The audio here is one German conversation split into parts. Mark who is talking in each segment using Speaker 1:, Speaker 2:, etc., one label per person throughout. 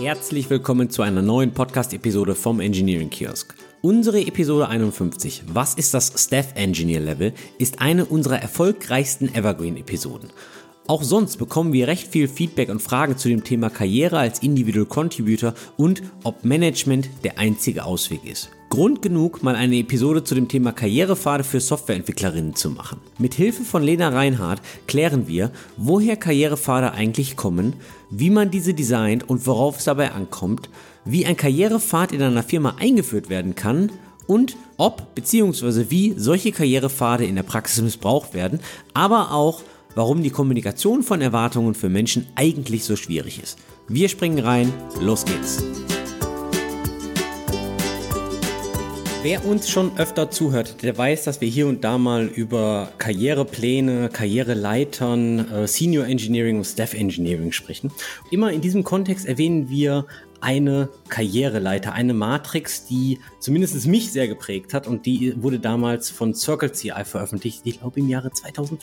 Speaker 1: Herzlich willkommen zu einer neuen Podcast-Episode vom Engineering Kiosk. Unsere Episode 51, was ist das Staff Engineer Level, ist eine unserer erfolgreichsten Evergreen-Episoden. Auch sonst bekommen wir recht viel Feedback und Fragen zu dem Thema Karriere als Individual Contributor und ob Management der einzige Ausweg ist. Grund genug, mal eine Episode zu dem Thema Karrierepfade für Softwareentwicklerinnen zu machen. Mit Hilfe von Lena Reinhardt klären wir, woher Karrierepfade eigentlich kommen, wie man diese designt und worauf es dabei ankommt, wie ein Karrierepfad in einer Firma eingeführt werden kann und ob bzw. wie solche Karrierepfade in der Praxis missbraucht werden, aber auch, warum die Kommunikation von Erwartungen für Menschen eigentlich so schwierig ist. Wir springen rein, los geht's! Wer uns schon öfter zuhört, der weiß, dass wir hier und da mal über Karrierepläne, Karriereleitern, Senior Engineering und Staff Engineering sprechen. Immer in diesem Kontext erwähnen wir eine Karriereleiter, eine Matrix, die zumindest mich sehr geprägt hat und die wurde damals von Circle CI veröffentlicht, ich glaube im Jahre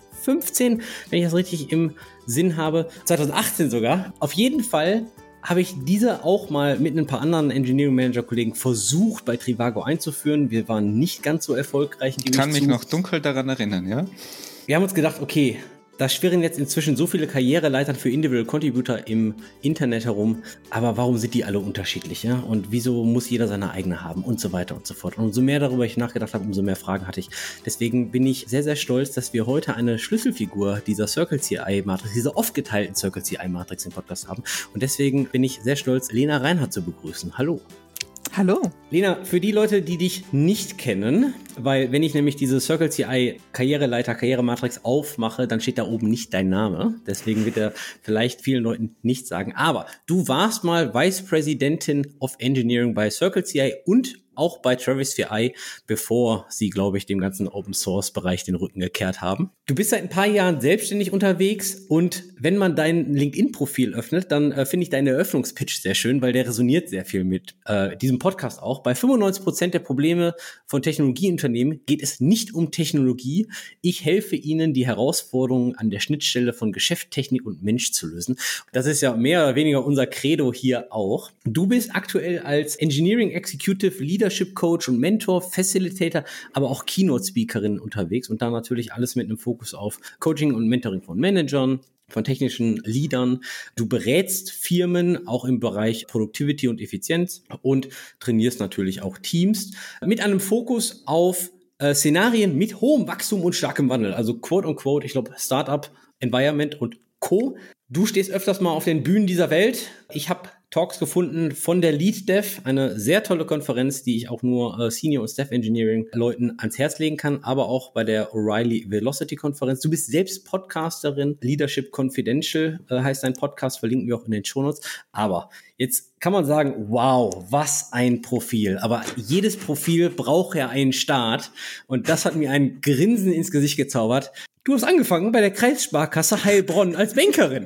Speaker 1: 2015, wenn ich das richtig im Sinn habe, 2018 sogar. Auf jeden Fall habe ich diese auch mal mit ein paar anderen Engineering Manager Kollegen versucht bei Trivago einzuführen. Wir waren nicht ganz so erfolgreich.
Speaker 2: Ich kann mich noch dunkel daran erinnern, ja?
Speaker 1: Wir haben uns gedacht, okay, da schwirren jetzt inzwischen so viele Karriereleitern für Individual Contributor im Internet herum, aber warum sind die alle unterschiedlich, ja? Und wieso muss jeder seine eigene haben und so weiter und so fort. Und umso mehr darüber ich nachgedacht habe, umso mehr Fragen hatte ich. Deswegen bin ich sehr, sehr stolz, dass wir heute eine Schlüsselfigur dieser Circle CI Matrix, dieser oft geteilten Circle CI Matrix im Podcast haben. Und deswegen bin ich sehr stolz, Lena Reinhardt zu begrüßen. Hallo.
Speaker 3: Hallo.
Speaker 1: Lena, für die Leute, die dich nicht kennen, weil wenn ich nämlich diese Circle CI Karriereleiter, Karrierematrix aufmache, dann steht da oben nicht dein Name. Deswegen wird er vielleicht vielen Leuten nichts sagen. Aber du warst mal Vice Presidentin of Engineering bei Circle CI und auch bei Travis 4i, bevor sie, glaube ich, dem ganzen Open-Source-Bereich den Rücken gekehrt haben. Du bist seit ein paar Jahren selbstständig unterwegs und wenn man dein LinkedIn-Profil öffnet, dann finde ich deinen Eröffnungspitch sehr schön, weil der resoniert sehr viel mit diesem Podcast auch. Bei 95% der Probleme von Technologieunternehmen geht es nicht um Technologie. Ich helfe ihnen, die Herausforderungen an der Schnittstelle von Geschäft, Technik und Mensch zu lösen. Das ist ja mehr oder weniger unser Credo hier auch. Du bist aktuell als Engineering Executive Leadership Coach und Mentor, Facilitator, aber auch Keynote-Speakerin unterwegs und da natürlich alles mit einem Fokus auf Coaching und Mentoring von Managern, von technischen Leadern. Du berätst Firmen auch im Bereich Productivity und Effizienz und trainierst natürlich auch Teams mit einem Fokus auf Szenarien mit hohem Wachstum und starkem Wandel, also quote unquote, ich glaube Startup, Environment und Co. Du stehst öfters mal auf den Bühnen dieser Welt. Ich habe Talks gefunden von der Lead Dev, eine sehr tolle Konferenz, die ich auch nur Senior und Staff Engineering Leuten ans Herz legen kann, aber auch bei der O'Reilly Velocity Konferenz. Du bist selbst Podcasterin, Leadership Confidential heißt dein Podcast, verlinken wir auch in den Shownotes. Aber jetzt kann man sagen, wow, was ein Profil. Aber jedes Profil braucht ja einen Start und das hat mir ein Grinsen ins Gesicht gezaubert. Du hast angefangen bei der Kreissparkasse Heilbronn als Bankerin.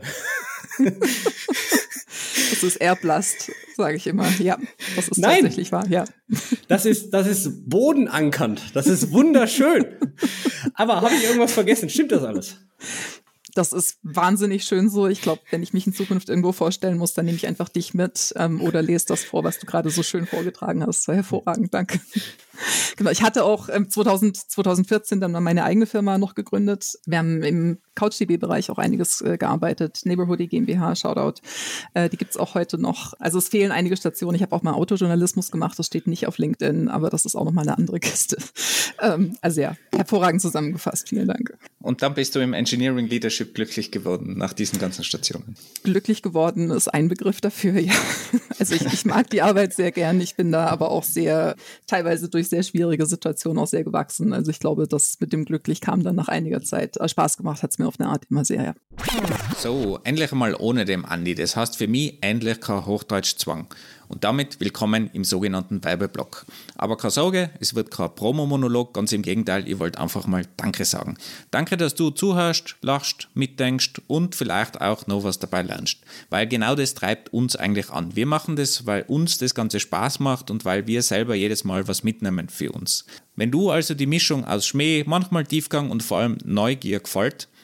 Speaker 3: Das ist Erblast, sage ich immer. Ja, das ist tatsächlich wahr, ja.
Speaker 1: Das ist bodenankernd. Das ist wunderschön. Aber habe ich irgendwas vergessen? Stimmt das alles?
Speaker 3: Das ist wahnsinnig schön so. Ich glaube, wenn ich mich in Zukunft irgendwo vorstellen muss, dann nehme ich einfach dich mit oder lese das vor, was du gerade so schön vorgetragen hast. Das war hervorragend, danke. Genau, ich hatte auch 2014 dann mal meine eigene Firma noch gegründet. Wir haben im CouchDB-Bereich auch einiges gearbeitet. Neighborhoody GmbH, Shoutout. Die gibt's auch heute noch. Also es fehlen einige Stationen. Ich habe auch mal Autojournalismus gemacht. Das steht nicht auf LinkedIn, aber das ist auch noch mal eine andere Kiste. Also ja, hervorragend zusammengefasst. Vielen Dank.
Speaker 2: Und dann bist du im Engineering Leadership glücklich geworden nach diesen ganzen Stationen?
Speaker 3: Glücklich geworden ist ein Begriff dafür, ja. Also ich mag die Arbeit sehr gern. Ich bin da aber auch teilweise durch sehr schwierige Situationen auch sehr gewachsen. Also ich glaube, das mit dem glücklich kam dann nach einiger Zeit. Spaß gemacht hat es mir auf eine Art immer sehr, ja.
Speaker 2: So, endlich mal ohne dem Andi. Das heißt für mich endlich kein Hochdeutschzwang. Und damit willkommen im sogenannten Werbeblock. Aber keine Sorge, es wird kein Promo-Monolog, ganz im Gegenteil, ich wollte einfach mal Danke sagen. Danke, dass du zuhörst, lachst, mitdenkst und vielleicht auch noch was dabei lernst. Weil genau das treibt uns eigentlich an. Wir machen das, weil uns das Ganze Spaß macht und weil wir selber jedes Mal was mitnehmen für uns. Wenn du also die Mischung aus Schmäh, manchmal Tiefgang und vor allem Neugier gefällt,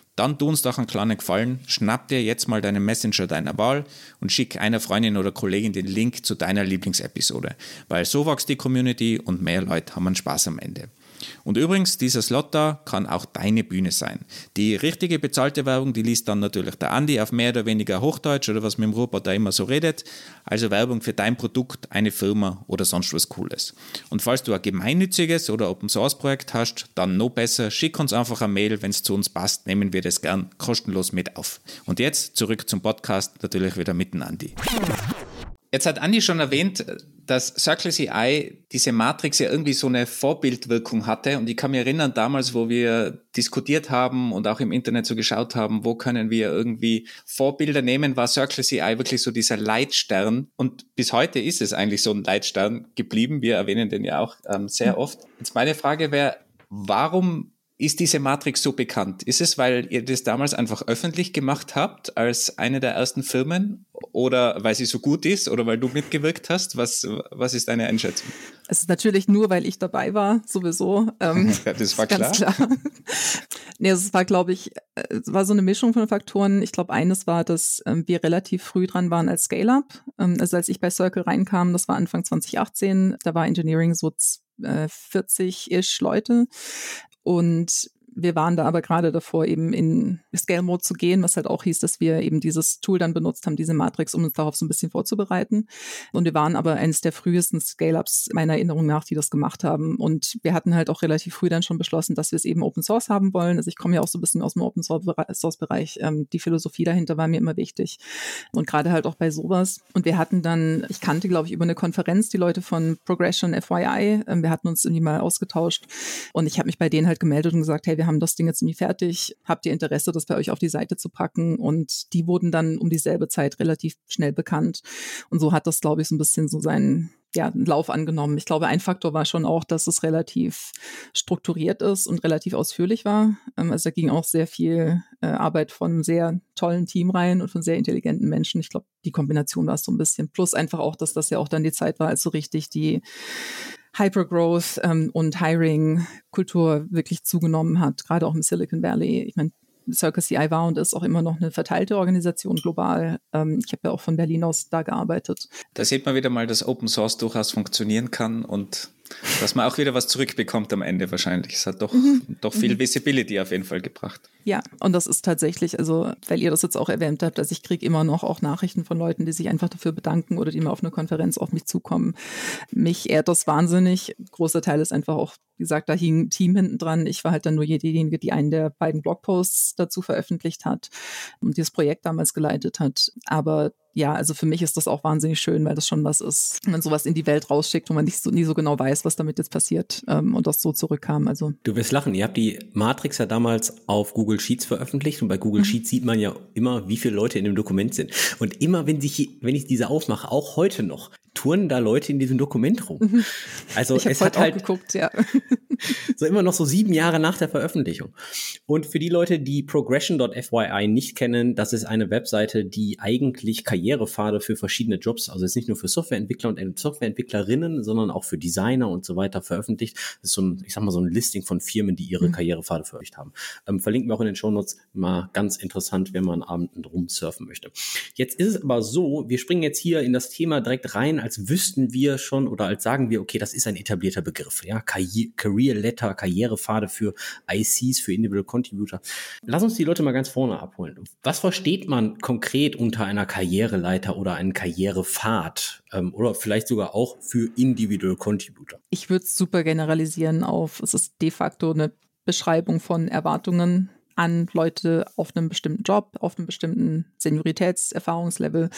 Speaker 2: Dann tu uns doch einen kleinen Gefallen, schnapp dir jetzt mal deinen Messenger deiner Wahl und schick einer Freundin oder Kollegin den Link zu deiner Lieblingsepisode, weil so wächst die Community und mehr Leute haben einen Spaß am Ende. Und übrigens, dieser Slot da kann auch deine Bühne sein. Die richtige bezahlte Werbung, die liest dann natürlich der Andi auf mehr oder weniger Hochdeutsch oder was mit dem Robert da immer so redet. Also Werbung für dein Produkt, eine Firma oder sonst was Cooles. Und falls du ein gemeinnütziges oder Open-Source-Projekt hast, dann noch besser, schick uns einfach eine Mail, wenn es zu uns passt, nehmen wir das gern kostenlos mit auf. Und jetzt zurück zum Podcast, natürlich wieder mit dem Andi. Jetzt hat Andi schon erwähnt, dass Circle CI diese Matrix ja irgendwie so eine Vorbildwirkung hatte. Und ich kann mich erinnern, damals, wo wir diskutiert haben und auch im Internet so geschaut haben, wo können wir irgendwie Vorbilder nehmen, war Circle CI wirklich so dieser Leitstern. Und bis heute ist es eigentlich so ein Leitstern geblieben. Wir erwähnen den ja auch sehr oft. Jetzt meine Frage wäre, warum ist diese Matrix so bekannt? Ist es, weil ihr das damals einfach öffentlich gemacht habt als eine der ersten Firmen oder weil sie so gut ist oder weil du mitgewirkt hast? Was ist deine Einschätzung?
Speaker 3: Es ist natürlich nur, weil ich dabei war, sowieso.
Speaker 2: Das war klar.
Speaker 3: Ganz klar. Nee, es war, glaube ich, es war so eine Mischung von Faktoren. Ich glaube, eines war, dass wir relativ früh dran waren als Scale-Up. Also als ich bei Circle reinkam, das war Anfang 2018, da war Engineering so 40-ish Leute. Und wir waren da aber gerade davor, eben in Scale-Mode zu gehen, was halt auch hieß, dass wir eben dieses Tool dann benutzt haben, diese Matrix, um uns darauf so ein bisschen vorzubereiten. Und wir waren aber eines der frühesten Scale-Ups meiner Erinnerung nach, die das gemacht haben. Und wir hatten halt auch relativ früh dann schon beschlossen, dass wir es eben Open Source haben wollen. Also ich komme ja auch so ein bisschen aus dem Open Source-Bereich. Die Philosophie dahinter war mir immer wichtig. Und gerade halt auch bei sowas. Und wir hatten dann, ich kannte, glaube ich, über eine Konferenz die Leute von Progression FYI. Wir hatten uns irgendwie mal ausgetauscht. Und ich habe mich bei denen halt gemeldet und gesagt, hey, wir haben das Ding jetzt irgendwie fertig. Habt ihr Interesse, das bei euch auf die Seite zu packen? Und die wurden dann um dieselbe Zeit relativ schnell bekannt. Und so hat das, glaube ich, so ein bisschen so seinen Lauf angenommen. Ich glaube, ein Faktor war schon auch, dass es relativ strukturiert ist und relativ ausführlich war. Also da ging auch sehr viel Arbeit von einem sehr tollen Team rein und von sehr intelligenten Menschen. Ich glaube, die Kombination war es so ein bisschen. Plus einfach auch, dass das ja auch dann die Zeit war, als so richtig die Hypergrowth und Hiring-Kultur wirklich zugenommen hat, gerade auch im Silicon Valley. Ich meine, Circle CI war und ist auch immer noch eine verteilte Organisation global. Ich habe ja auch von Berlin aus da gearbeitet.
Speaker 2: Da sieht man wieder mal, dass Open Source durchaus funktionieren kann und dass man auch wieder was zurückbekommt am Ende wahrscheinlich. Es hat doch viel Visibility auf jeden Fall gebracht.
Speaker 3: Ja, und das ist tatsächlich, also weil ihr das jetzt auch erwähnt habt, also ich kriege immer noch auch Nachrichten von Leuten, die sich einfach dafür bedanken oder die mal auf eine Konferenz auf mich zukommen. Mich ehrt das wahnsinnig. Großer Teil ist einfach auch, wie gesagt, da hing ein Team hinten dran. Ich war halt dann nur diejenige, die einen der beiden Blogposts dazu veröffentlicht hat und dieses Projekt damals geleitet hat. Aber ja, also für mich ist das auch wahnsinnig schön, weil das schon was ist, wenn man sowas in die Welt rausschickt und man nie so genau weiß, was damit jetzt passiert und das so zurückkam. Also
Speaker 1: du wirst lachen, ihr habt die Matrix ja damals auf Google Sheets veröffentlicht und bei Google Sheets sieht man ja immer, wie viele Leute in dem Dokument sind. Und immer, wenn ich diese aufmache, auch heute noch, turnen da Leute in diesem Dokument rum. Also
Speaker 3: es hat halt geguckt, ja.
Speaker 1: So immer noch so 7 Jahre nach der Veröffentlichung. Und für die Leute, die progression.fyi nicht kennen, das ist eine Webseite, die eigentlich Karrierepfade für verschiedene Jobs, also jetzt nicht nur für Softwareentwickler und Softwareentwicklerinnen, sondern auch für Designer und so weiter veröffentlicht. Das ist so ein, ich sag mal, so ein Listing von Firmen, die ihre Karrierepfade veröffentlicht haben. Verlinken wir auch in den Shownotes, mal ganz interessant, wenn man abends rumsurfen möchte. Jetzt ist es aber so, wir springen jetzt hier in das Thema direkt rein, als wüssten wir schon oder als sagen wir, okay, das ist ein etablierter Begriff, ja, Career Letter, Karrierepfade für ICs, für Individual Contributor. Lass uns die Leute mal ganz vorne abholen. Was versteht man konkret unter einer Karriereleiter oder einem Karrierepfad oder vielleicht sogar auch für Individual Contributor?
Speaker 3: Ich würde es super generalisieren auf, es ist de facto eine Beschreibung von Erwartungen an Leute auf einem bestimmten Job, auf einem bestimmten Senioritätserfahrungslevel.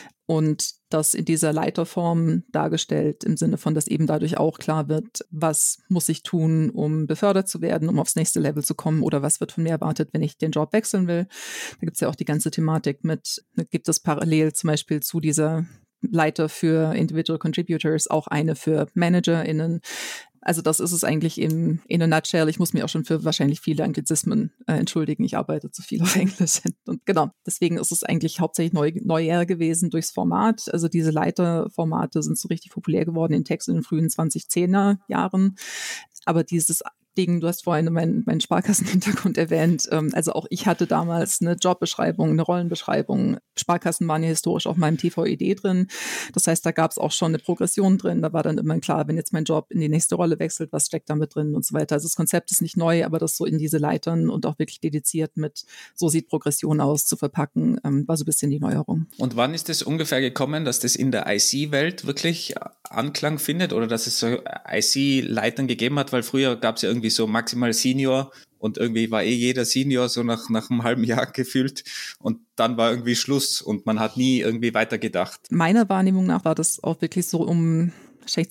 Speaker 3: Und das in dieser Leiterform dargestellt, im Sinne von, dass eben dadurch auch klar wird, was muss ich tun, um befördert zu werden, um aufs nächste Level zu kommen oder was wird von mir erwartet, wenn ich den Job wechseln will. Da gibt es ja auch die ganze Thematik mit, gibt es parallel zum Beispiel zu dieser Leiter für Individual Contributors auch eine für ManagerInnen. Also das ist es eigentlich in a nutshell. Ich muss mich auch schon für wahrscheinlich viele Anglizismen entschuldigen. Ich arbeite zu viel auf Englisch. Und genau, deswegen ist es eigentlich hauptsächlich Neujahr gewesen durchs Format. Also diese Leiterformate sind so richtig populär geworden in Text in den frühen 2010er Jahren. Aber dieses Ding, du hast vorhin meinen Sparkassenhintergrund erwähnt. Also auch ich hatte damals eine Jobbeschreibung, eine Rollenbeschreibung. Sparkassen waren ja historisch auf meinem TVED drin. Das heißt, da gab es auch schon eine Progression drin. Da war dann immer klar, wenn jetzt mein Job in die nächste Rolle wechselt, was steckt da mit drin und so weiter. Also das Konzept ist nicht neu, aber das so in diese Leitern und auch wirklich dediziert mit, so sieht Progression aus, zu verpacken, war so ein bisschen die Neuerung.
Speaker 2: Und wann ist es ungefähr gekommen, dass das in der IC-Welt wirklich Anklang findet oder dass es so IC-Leitern gegeben hat? Weil früher gab es ja irgendwie so maximal Senior und irgendwie war jeder Senior so nach einem halben Jahr gefühlt und dann war irgendwie Schluss und man hat nie irgendwie weitergedacht.
Speaker 3: Meiner Wahrnehmung nach war das auch wirklich so um wahrscheinlich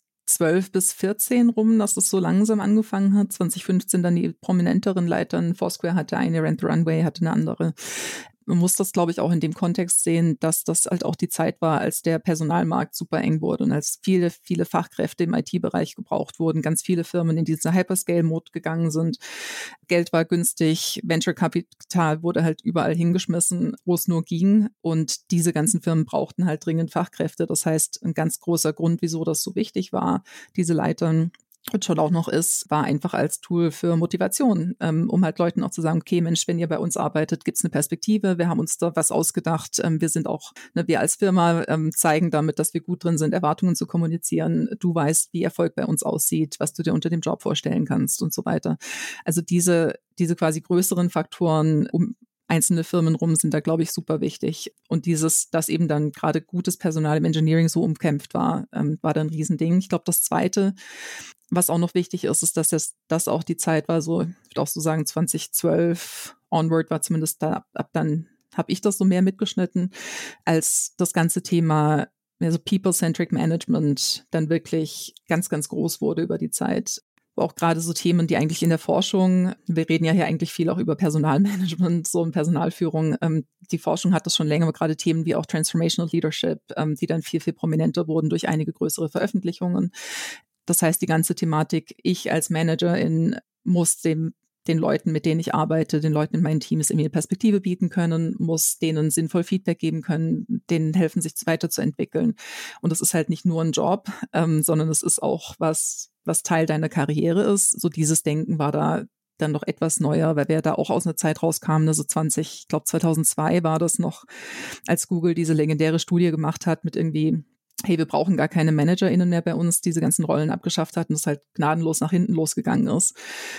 Speaker 3: 2012 bis 14 rum, dass es so langsam angefangen hat. 2015 dann die prominenteren Leitern. Foursquare hatte eine, Rent the Runway hatte eine andere. Man muss das, glaube ich, auch in dem Kontext sehen, dass das halt auch die Zeit war, als der Personalmarkt super eng wurde und als viele, viele Fachkräfte im IT-Bereich gebraucht wurden, ganz viele Firmen in diese Hyperscale-Mode gegangen sind. Geld war günstig, Venture-Kapital wurde halt überall hingeschmissen, wo es nur ging und diese ganzen Firmen brauchten halt dringend Fachkräfte. Das heißt, ein ganz großer Grund, wieso das so wichtig war, diese Leitern und schon auch noch ist, war einfach als Tool für Motivation, um halt Leuten auch zu sagen, okay, Mensch, wenn ihr bei uns arbeitet, gibt's eine Perspektive, wir haben uns da was ausgedacht, wir sind auch, wir als Firma zeigen damit, dass wir gut drin sind, Erwartungen zu kommunizieren, du weißt, wie Erfolg bei uns aussieht, was du dir unter dem Job vorstellen kannst und so weiter. Also diese quasi größeren Faktoren, um einzelne Firmen rum sind da, glaube ich, super wichtig. Und dass eben dann gerade gutes Personal im Engineering so umkämpft war, war dann ein Riesending. Ich glaube, das Zweite, was auch noch wichtig ist, dass das auch die Zeit war, so, ich würde auch so sagen, 2012 onward war zumindest da, ab dann habe ich das so mehr mitgeschnitten, als das ganze Thema, also People-Centric Management dann wirklich ganz, ganz groß wurde über die Zeit. Auch gerade so Themen, die eigentlich in der Forschung, wir reden ja hier eigentlich viel auch über Personalmanagement, so in Personalführung, die Forschung hat das schon länger, aber gerade Themen wie auch Transformational Leadership, die dann viel, viel prominenter wurden durch einige größere Veröffentlichungen. Das heißt, die ganze Thematik, ich als Managerin muss den Leuten, mit denen ich arbeite, den Leuten in meinen Teams irgendwie eine Perspektive bieten können, muss denen sinnvoll Feedback geben können, denen helfen, sich weiterzuentwickeln. Und das ist halt nicht nur ein Job, sondern es ist auch was Teil deiner Karriere ist. So dieses Denken war da dann noch etwas neuer, weil wir da auch aus einer Zeit rauskamen, also 2002 war das noch, als Google diese legendäre Studie gemacht hat mit irgendwie, hey, wir brauchen gar keine ManagerInnen mehr bei uns, diese ganzen Rollen abgeschafft hat und es halt gnadenlos nach hinten losgegangen ist.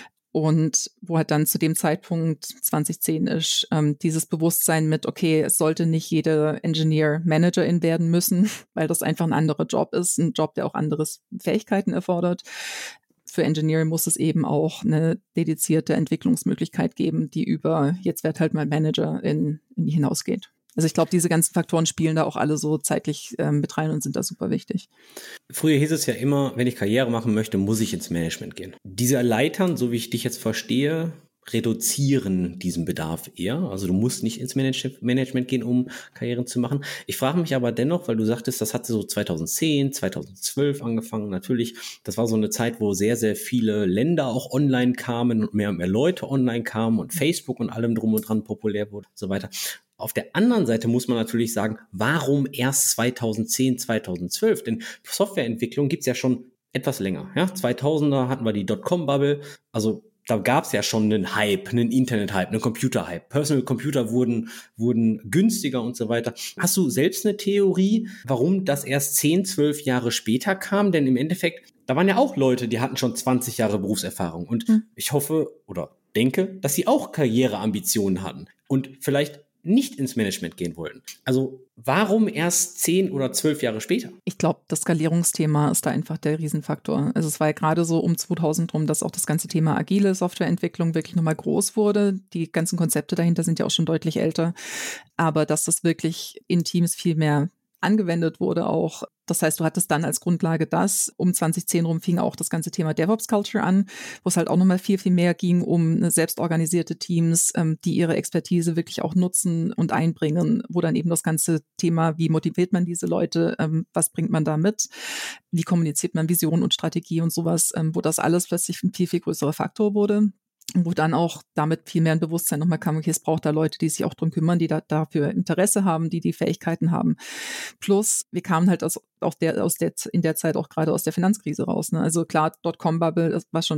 Speaker 3: Und wo halt dann zu dem Zeitpunkt 2010 ist, dieses Bewusstsein mit, okay, es sollte nicht jede Engineer Managerin werden müssen, weil das einfach ein anderer Job ist, ein Job, der auch andere Fähigkeiten erfordert. Für Engineering muss es eben auch eine dedizierte Entwicklungsmöglichkeit geben, die über, jetzt wird halt mal Manager in die hinausgeht. Also ich glaube, diese ganzen Faktoren spielen da auch alle so zeitlich mit rein und sind da super wichtig.
Speaker 1: Früher hieß es ja immer, wenn ich Karriere machen möchte, muss ich ins Management gehen. Diese Leitern, so wie ich dich jetzt verstehe, reduzieren diesen Bedarf eher. Also du musst nicht ins Management gehen, um Karrieren zu machen. Ich frage mich aber dennoch, weil du sagtest, das hatte so 2010, 2012 angefangen. Natürlich, das war so eine Zeit, wo sehr, sehr viele Länder auch online kamen und mehr Leute online kamen und Facebook und allem drum und dran populär wurde und so weiter. Auf der anderen Seite muss man natürlich sagen, warum erst 2010, 2012? Denn Softwareentwicklung gibt's ja schon etwas länger. Ja? 2000er hatten wir die Dotcom-Bubble, also da gab's ja schon einen Hype, einen Internet-Hype, einen Computer-Hype. Personal Computer wurden günstiger und so weiter. Hast du selbst eine Theorie, warum das erst 10, 12 Jahre später kam? Denn im Endeffekt, da waren ja auch Leute, die hatten schon 20 Jahre Berufserfahrung. Und ich hoffe oder denke, dass sie auch Karriereambitionen hatten und vielleicht nicht ins Management gehen wollen. Also warum erst 10 oder 12 Jahre später?
Speaker 3: Ich glaube, das Skalierungsthema ist da einfach der Riesenfaktor. Also es war ja gerade so um 2000 rum, dass auch das ganze Thema agile Softwareentwicklung wirklich nochmal groß wurde. Die ganzen Konzepte dahinter sind ja auch schon deutlich älter. Aber dass das wirklich in Teams viel mehr angewendet wurde auch. Das heißt, du hattest dann als Grundlage das. Um 2010 rum fing auch das ganze Thema DevOps Culture an, wo es halt auch nochmal viel, viel mehr ging um selbstorganisierte Teams, die ihre Expertise wirklich auch nutzen und einbringen, wo dann eben das ganze Thema, wie motiviert man diese Leute, was bringt man da mit, wie kommuniziert man Vision und Strategie und sowas, wo das alles plötzlich ein viel, viel größerer Faktor wurde. Wo dann auch damit viel mehr ein Bewusstsein nochmal kam, okay, es braucht da Leute, die sich auch drum kümmern, die dafür Interesse haben, die Fähigkeiten haben. Plus, wir kamen halt in der Zeit auch gerade aus der Finanzkrise raus. Ne? Also klar, Dotcom-Bubble, das war schon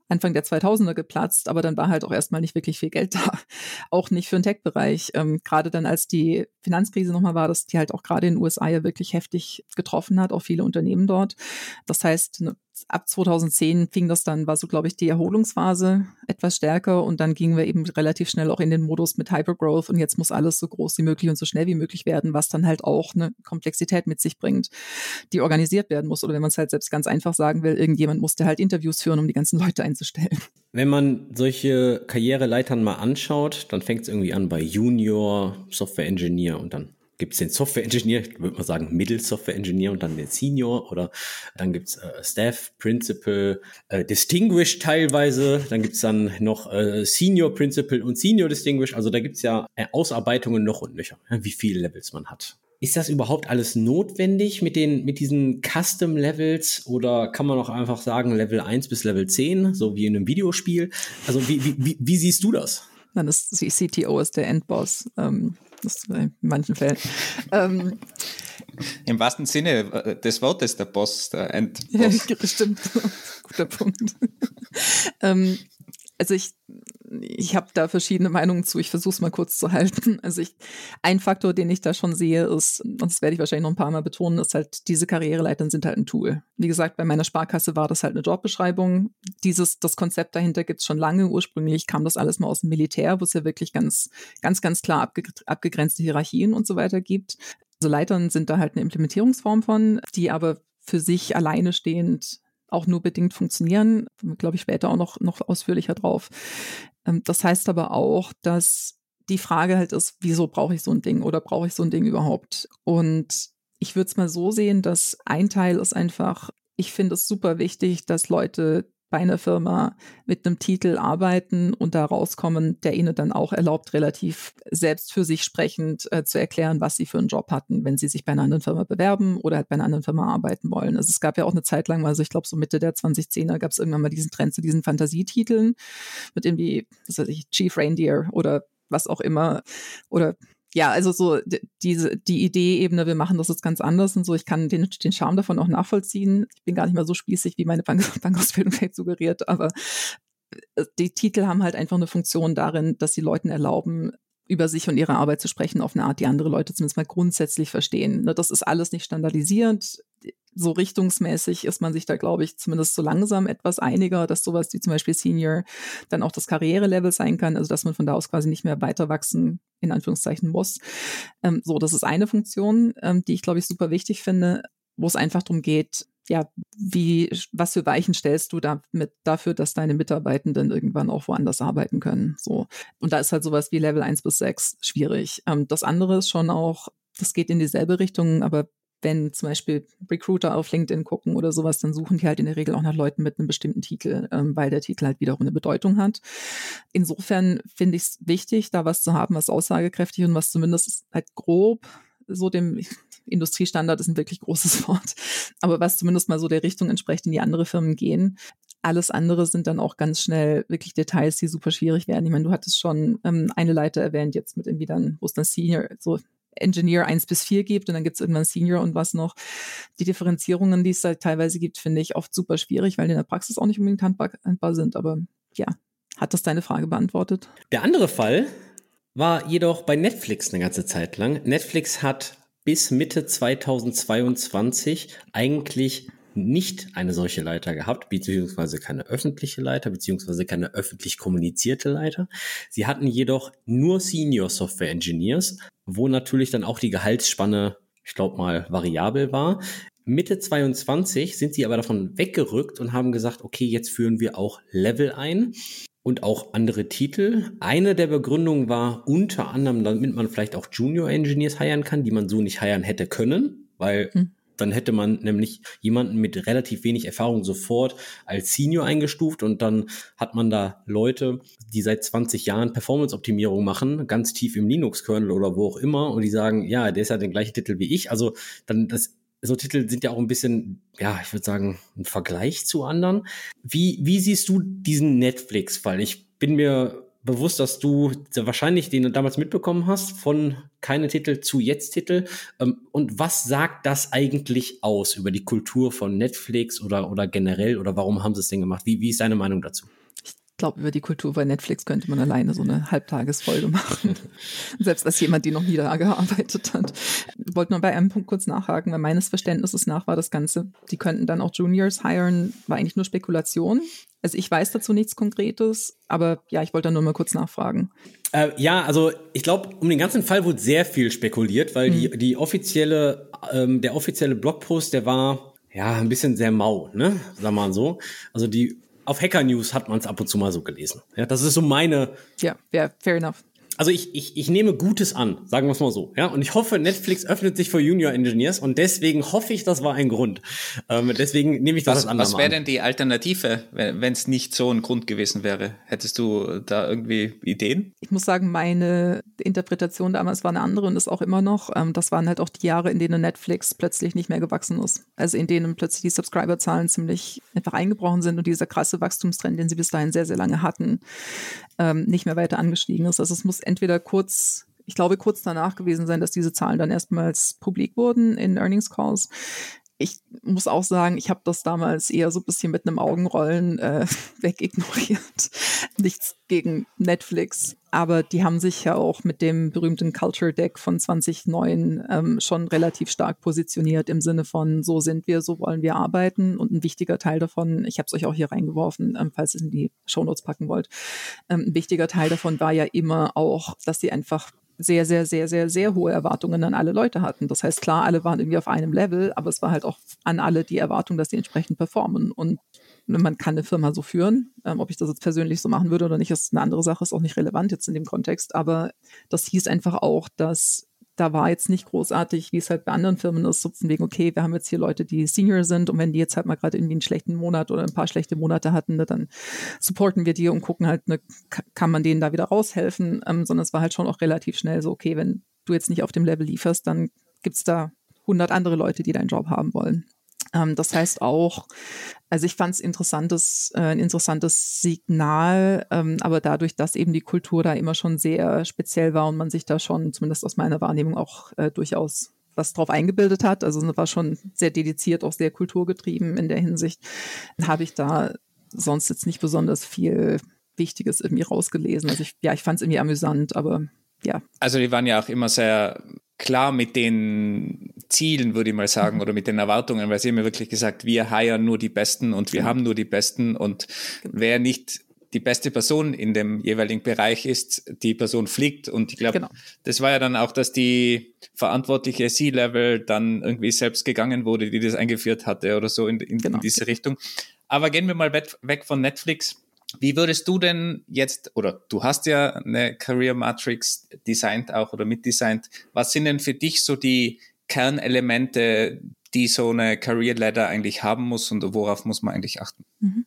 Speaker 3: Anfang der 2000er geplatzt, aber dann war halt auch erstmal nicht wirklich viel Geld da. Auch nicht für den Tech-Bereich. Gerade dann, als die Finanzkrise nochmal war, dass die halt auch gerade in den USA ja wirklich heftig getroffen hat, auch viele Unternehmen dort. Das heißt, ab 2010 fing das dann, war so, glaube ich, die Erholungsphase etwas stärker und dann gingen wir eben relativ schnell auch in den Modus mit Hypergrowth und jetzt muss alles so groß wie möglich und so schnell wie möglich werden, was dann halt auch eine Komplexität mit sich bringt, die organisiert werden muss. Oder wenn man es halt selbst ganz einfach sagen will, irgendjemand musste halt Interviews führen, um die ganzen Leute einzustellen.
Speaker 1: Wenn man solche Karriereleitern mal anschaut, dann fängt es irgendwie an bei Junior, Software Engineer und dann gibt es den Software Engineer, ich würde mal sagen Middle Software Engineer und dann den Senior oder dann gibt es Staff, Principal, Distinguished teilweise, dann gibt es dann noch Senior Principal und Senior Distinguished, also da gibt es ja Ausarbeitungen noch und nöcher, wie viele Levels man hat. Ist das überhaupt alles notwendig mit diesen Custom Levels oder kann man auch einfach sagen Level 1 bis Level 10, so wie in einem Videospiel? Also wie siehst du das?
Speaker 3: Dann ist die CTO ist der Endboss. Das in manchen Fällen.
Speaker 2: Im wahrsten Sinne des Wortes der Boss, der Endboss.
Speaker 3: Ja, stimmt. Guter Punkt. Also ich habe da verschiedene Meinungen zu. Ich versuche es mal kurz zu halten. Also ein Faktor, den ich da schon sehe, ist, und das werde ich wahrscheinlich noch ein paar Mal betonen, ist halt, diese Karriereleitern sind halt ein Tool. Wie gesagt, bei meiner Sparkasse war das halt eine Jobbeschreibung. Das Konzept dahinter gibt es schon lange. Ursprünglich kam das alles mal aus dem Militär, wo es ja wirklich ganz klar abgegrenzte Hierarchien und so weiter gibt. Also Leitern sind da halt eine Implementierungsform von, die aber für sich alleine stehend auch nur bedingt funktionieren, glaube ich später auch noch ausführlicher drauf. Das heißt aber auch, dass die Frage halt ist, wieso brauche ich so ein Ding oder brauche ich so ein Ding überhaupt? Und ich würde es mal so sehen, dass ein Teil ist einfach, ich finde es super wichtig, dass Leute bei einer Firma mit einem Titel arbeiten und da rauskommen, der ihnen dann auch erlaubt, relativ selbst für sich sprechend zu erklären, was sie für einen Job hatten, wenn sie sich bei einer anderen Firma bewerben oder halt bei einer anderen Firma arbeiten wollen. Also es gab ja auch eine Zeit lang, also ich glaube so Mitte der 2010er gab es irgendwann mal diesen Trend zu diesen Fantasietiteln mit irgendwie, was weiß ich, Chief Reindeer oder was auch immer oder ja, also so die Idee-Ebene, wir machen das jetzt ganz anders und so. Ich kann den Charme davon auch nachvollziehen. Ich bin gar nicht mehr so spießig, wie meine Bankausbildung vielleicht suggeriert, aber die Titel haben halt einfach eine Funktion darin, dass sie Leuten erlauben, über sich und ihre Arbeit zu sprechen auf eine Art, die andere Leute zumindest mal grundsätzlich verstehen. Das ist alles nicht standardisiert. So richtungsmäßig ist man sich da, glaube ich, zumindest so langsam etwas einiger, dass sowas wie zum Beispiel Senior dann auch das Karrierelevel sein kann, also dass man von da aus quasi nicht mehr weiter wachsen, in Anführungszeichen, muss. Das ist eine Funktion, die ich, glaube ich, super wichtig finde, wo es einfach darum geht, ja, was für Weichen stellst du dafür, dass deine Mitarbeitenden irgendwann auch woanders arbeiten können, so. Und da ist halt sowas wie Level 1 bis 6 schwierig. Das andere ist schon auch, das geht in dieselbe Richtung, aber wenn zum Beispiel Recruiter auf LinkedIn gucken oder sowas, dann suchen die halt in der Regel auch nach Leuten mit einem bestimmten Titel, weil der Titel halt wiederum eine Bedeutung hat. Insofern finde ich es wichtig, da was zu haben, was aussagekräftig und was zumindest halt grob so dem Industriestandard ist ein wirklich großes Wort, aber was zumindest mal so der Richtung entspricht, in die andere Firmen gehen. Alles andere sind dann auch ganz schnell wirklich Details, die super schwierig werden. Ich meine, du hattest schon eine Leiter erwähnt, jetzt mit irgendwie dann, wo es dann Senior, so Engineer 1 bis 4 gibt und dann gibt es irgendwann Senior und was noch. Die Differenzierungen, die es halt teilweise gibt, finde ich oft super schwierig, weil die in der Praxis auch nicht unbedingt handbar sind. Aber ja, hat das deine Frage beantwortet?
Speaker 1: Der andere Fall war jedoch bei Netflix eine ganze Zeit lang. Netflix hat bis Mitte 2022 eigentlich nicht eine solche Leiter gehabt, beziehungsweise keine öffentliche Leiter, beziehungsweise keine öffentlich kommunizierte Leiter. Sie hatten jedoch nur Senior Software Engineers, wo natürlich dann auch die Gehaltsspanne, ich glaube mal, variabel war. Mitte 22 sind sie aber davon weggerückt und haben gesagt, okay, jetzt führen wir auch Level ein und auch andere Titel. Eine der Begründungen war unter anderem, damit man vielleicht auch Junior Engineers hiren kann, die man so nicht hiren hätte können, weil dann hätte man nämlich jemanden mit relativ wenig Erfahrung sofort als Senior eingestuft und dann hat man da Leute, die seit 20 Jahren Performance-Optimierung machen, ganz tief im Linux-Kernel oder wo auch immer und die sagen, ja, der ist ja den gleichen Titel wie ich. Also dann so Titel sind ja auch ein bisschen, ja, ich würde sagen, ein Vergleich zu anderen. Wie siehst du diesen Netflix-Fall? Ich bin mir bewusst, dass du wahrscheinlich den damals mitbekommen hast, von keine Titel zu Jetzt-Titel. Und was sagt das eigentlich aus über die Kultur von Netflix oder generell? Oder warum haben sie es denn gemacht? Wie ist deine Meinung dazu?
Speaker 3: Ich glaube, über die Kultur bei Netflix könnte man alleine so eine Halbtagesfolge machen. Selbst als jemand, die noch nie da gearbeitet hat. Ich wollte nur bei einem Punkt kurz nachhaken, weil meines Verständnisses nach war das Ganze, die könnten dann auch Juniors hiren, war eigentlich nur Spekulation. Also ich weiß dazu nichts Konkretes, aber ja, ich wollte da nur mal kurz nachfragen.
Speaker 1: Ja, also ich glaube, um den ganzen Fall wurde sehr viel spekuliert, weil der offizielle Blogpost, der war ja ein bisschen sehr mau, ne? Sagen wir mal so. Also auf Hacker News hat man es ab und zu mal so gelesen. Ja, das ist so meine.
Speaker 3: Ja, fair enough.
Speaker 1: Also ich nehme Gutes an, sagen wir es mal so. Ja, und ich hoffe, Netflix öffnet sich für Junior Engineers und deswegen hoffe ich, das war ein Grund. Deswegen nehme ich das an.
Speaker 2: Was wäre denn die Alternative, wenn es nicht so ein Grund gewesen wäre? Hättest du da irgendwie Ideen?
Speaker 3: Ich muss sagen, meine Interpretation damals war eine andere und ist auch immer noch. Das waren halt auch die Jahre, in denen Netflix plötzlich nicht mehr gewachsen ist. Also in denen plötzlich die Subscriber-Zahlen ziemlich einfach eingebrochen sind und dieser krasse Wachstumstrend, den sie bis dahin sehr, sehr lange hatten, nicht mehr weiter angestiegen ist. Also es muss entweder kurz danach gewesen sein, dass diese Zahlen dann erstmals publik wurden in Earnings Calls. Ich muss auch sagen, ich habe das damals eher so ein bisschen mit einem Augenrollen wegignoriert. Nichts gegen Netflix, aber die haben sich ja auch mit dem berühmten Culture Deck von 2009 schon relativ stark positioniert im Sinne von, so sind wir, so wollen wir arbeiten. Und ein wichtiger Teil davon, ich habe es euch auch hier reingeworfen, falls ihr es in die Shownotes packen wollt, ein wichtiger Teil davon war ja immer auch, dass sie einfach sehr, sehr, sehr, sehr, sehr hohe Erwartungen an alle Leute hatten. Das heißt, klar, alle waren irgendwie auf einem Level, aber es war halt auch an alle die Erwartung, dass sie entsprechend performen. Und man kann eine Firma so führen. Ob ich das jetzt persönlich so machen würde oder nicht, ist eine andere Sache, ist auch nicht relevant jetzt in dem Kontext. Aber das hieß einfach auch, dass da war jetzt nicht großartig, wie es halt bei anderen Firmen ist, so von wegen, okay, wir haben jetzt hier Leute, die Senior sind und wenn die jetzt halt mal gerade irgendwie einen schlechten Monat oder ein paar schlechte Monate hatten, ne, dann supporten wir die und gucken halt, ne, kann man denen da wieder raushelfen, sondern es war halt schon auch relativ schnell so, okay, wenn du jetzt nicht auf dem Level lieferst, dann gibt's da 100 andere Leute, die deinen Job haben wollen. Das heißt auch, also ich fand es ein interessantes Signal, aber dadurch, dass eben die Kultur da immer schon sehr speziell war und man sich da schon, zumindest aus meiner Wahrnehmung, auch durchaus was drauf eingebildet hat, also war schon sehr dediziert, auch sehr kulturgetrieben in der Hinsicht, habe ich da sonst jetzt nicht besonders viel Wichtiges irgendwie rausgelesen. Also ich fand es irgendwie amüsant, aber ja.
Speaker 2: Also die waren ja auch immer sehr klar mit den Zielen, würde ich mal sagen, oder mit den Erwartungen, weil sie haben ja wirklich gesagt, wir hiren nur die Besten und wir haben nur die Besten und wer nicht die beste Person in dem jeweiligen Bereich ist, die Person fliegt und ich glaube, das war ja dann auch, dass die verantwortliche C-Level dann irgendwie selbst gegangen wurde, die das eingeführt hatte oder so in diese Richtung. Aber gehen wir mal weg von Netflix. Wie würdest du denn jetzt, oder du hast ja eine Career Matrix designt auch oder mitdesignt, was sind denn für dich so die Kernelemente, die so eine Career Ladder eigentlich haben muss und worauf muss man eigentlich achten?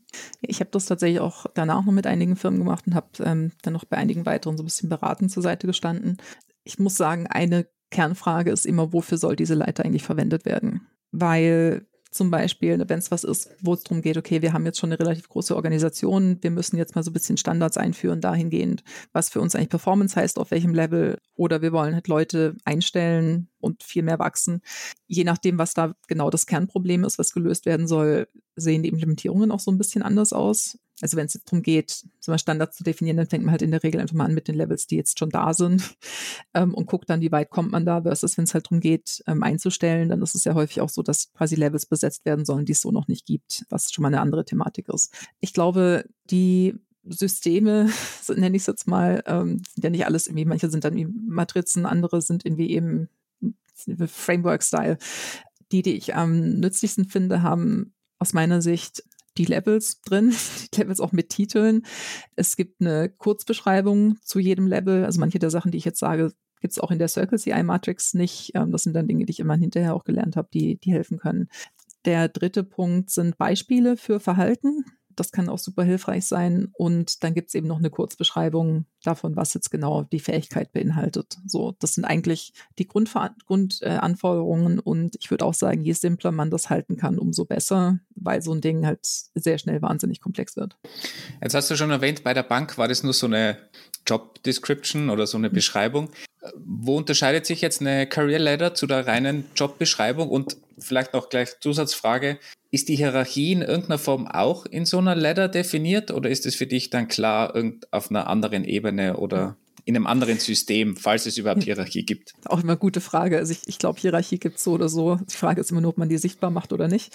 Speaker 3: Ich habe das tatsächlich auch danach noch mit einigen Firmen gemacht und habe dann noch bei einigen weiteren so ein bisschen beratend zur Seite gestanden. Ich muss sagen, eine Kernfrage ist immer, wofür soll diese Leiter eigentlich verwendet werden? Weil zum Beispiel, wenn es was ist, wo es darum geht, okay, wir haben jetzt schon eine relativ große Organisation, wir müssen jetzt mal so ein bisschen Standards einführen dahingehend, was für uns eigentlich Performance heißt, auf welchem Level, oder wir wollen halt Leute einstellen und viel mehr wachsen. Je nachdem, was da genau das Kernproblem ist, was gelöst werden soll, sehen die Implementierungen auch so ein bisschen anders aus. Also wenn es jetzt darum geht, Standards zu definieren, dann fängt man halt in der Regel einfach mal an mit den Levels, die jetzt schon da sind und guckt dann, wie weit kommt man da, versus wenn es halt darum geht, einzustellen, dann ist es ja häufig auch so, dass quasi Levels besetzt werden sollen, die es so noch nicht gibt, was schon mal eine andere Thematik ist. Ich glaube, die Systeme, so nenne ich es jetzt mal, sind ja nicht alles irgendwie, manche sind dann wie Matrizen, andere sind irgendwie eben Framework-Style. Die ich am nützlichsten finde, haben aus meiner Sicht die Levels drin, die Levels auch mit Titeln. Es gibt eine Kurzbeschreibung zu jedem Level. Also manche der Sachen, die ich jetzt sage, gibt es auch in der Circle CI Matrix nicht. Das sind dann Dinge, die ich immer hinterher auch gelernt habe, die helfen können. Der dritte Punkt sind Beispiele für Verhalten. Das kann auch super hilfreich sein. Und dann gibt es eben noch eine Kurzbeschreibung davon, was jetzt genau die Fähigkeit beinhaltet. So, das sind eigentlich die Grundanforderungen. Und ich würde auch sagen, je simpler man das halten kann, umso besser, weil so ein Ding halt sehr schnell wahnsinnig komplex wird.
Speaker 2: Jetzt hast du schon erwähnt, bei der Bank war das nur so eine Job Description oder so eine Beschreibung. Wo unterscheidet sich jetzt eine Career Ladder zu der reinen Jobbeschreibung? Und vielleicht noch gleich Zusatzfrage, ist die Hierarchie in irgendeiner Form auch in so einer Ladder definiert oder ist es für dich dann klar auf einer anderen Ebene oder in einem anderen System, falls es überhaupt Hierarchie gibt?
Speaker 3: Auch immer eine gute Frage. Also ich glaube, Hierarchie gibt es so oder so. Die Frage ist immer nur, ob man die sichtbar macht oder nicht.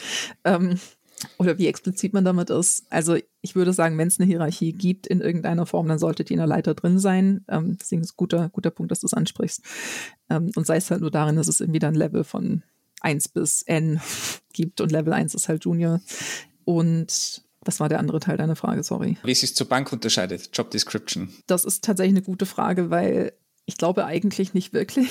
Speaker 3: Oder wie explizit man damit ist. Also ich würde sagen, wenn es eine Hierarchie gibt in irgendeiner Form, dann sollte die in der Leiter drin sein. Deswegen ist ein guter Punkt, dass du es ansprichst. Und sei es halt nur darin, dass es irgendwie dann Level von 1 bis N gibt und Level 1 ist halt Junior. Und was war der andere Teil deiner Frage? Sorry.
Speaker 2: Wie es sich zur Bank unterscheidet, Job Description?
Speaker 3: Das ist tatsächlich eine gute Frage, weil ich glaube eigentlich nicht wirklich.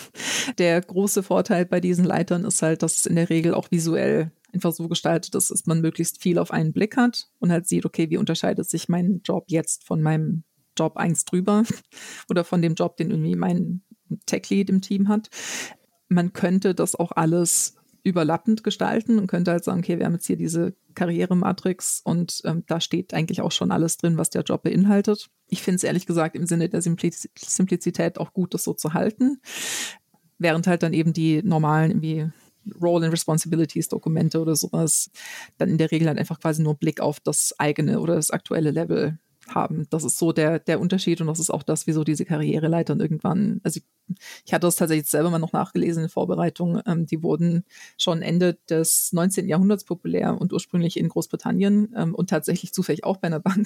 Speaker 3: Der große Vorteil bei diesen Leitern ist halt, dass es in der Regel auch visuell einfach so gestaltet ist, dass man möglichst viel auf einen Blick hat und halt sieht, okay, wie unterscheidet sich mein Job jetzt von meinem Job 1 drüber oder von dem Job, den irgendwie mein Tech-Lead im Team hat. Man könnte das auch alles überlappend gestalten und könnte halt sagen, okay, wir haben jetzt hier diese Karrierematrix und da steht eigentlich auch schon alles drin, was der Job beinhaltet. Ich finde es ehrlich gesagt im Sinne der Simplizität auch gut, das so zu halten, während halt dann eben die normalen irgendwie Role and Responsibilities Dokumente oder sowas dann in der Regel halt einfach quasi nur Blick auf das eigene oder das aktuelle Level haben. Das ist so der Unterschied und das ist auch das, wieso diese Karriereleitern irgendwann, also ich hatte das tatsächlich selber mal noch nachgelesen in Vorbereitung, die wurden schon Ende des 19. Jahrhunderts populär und ursprünglich in Großbritannien und tatsächlich zufällig auch bei einer Bank.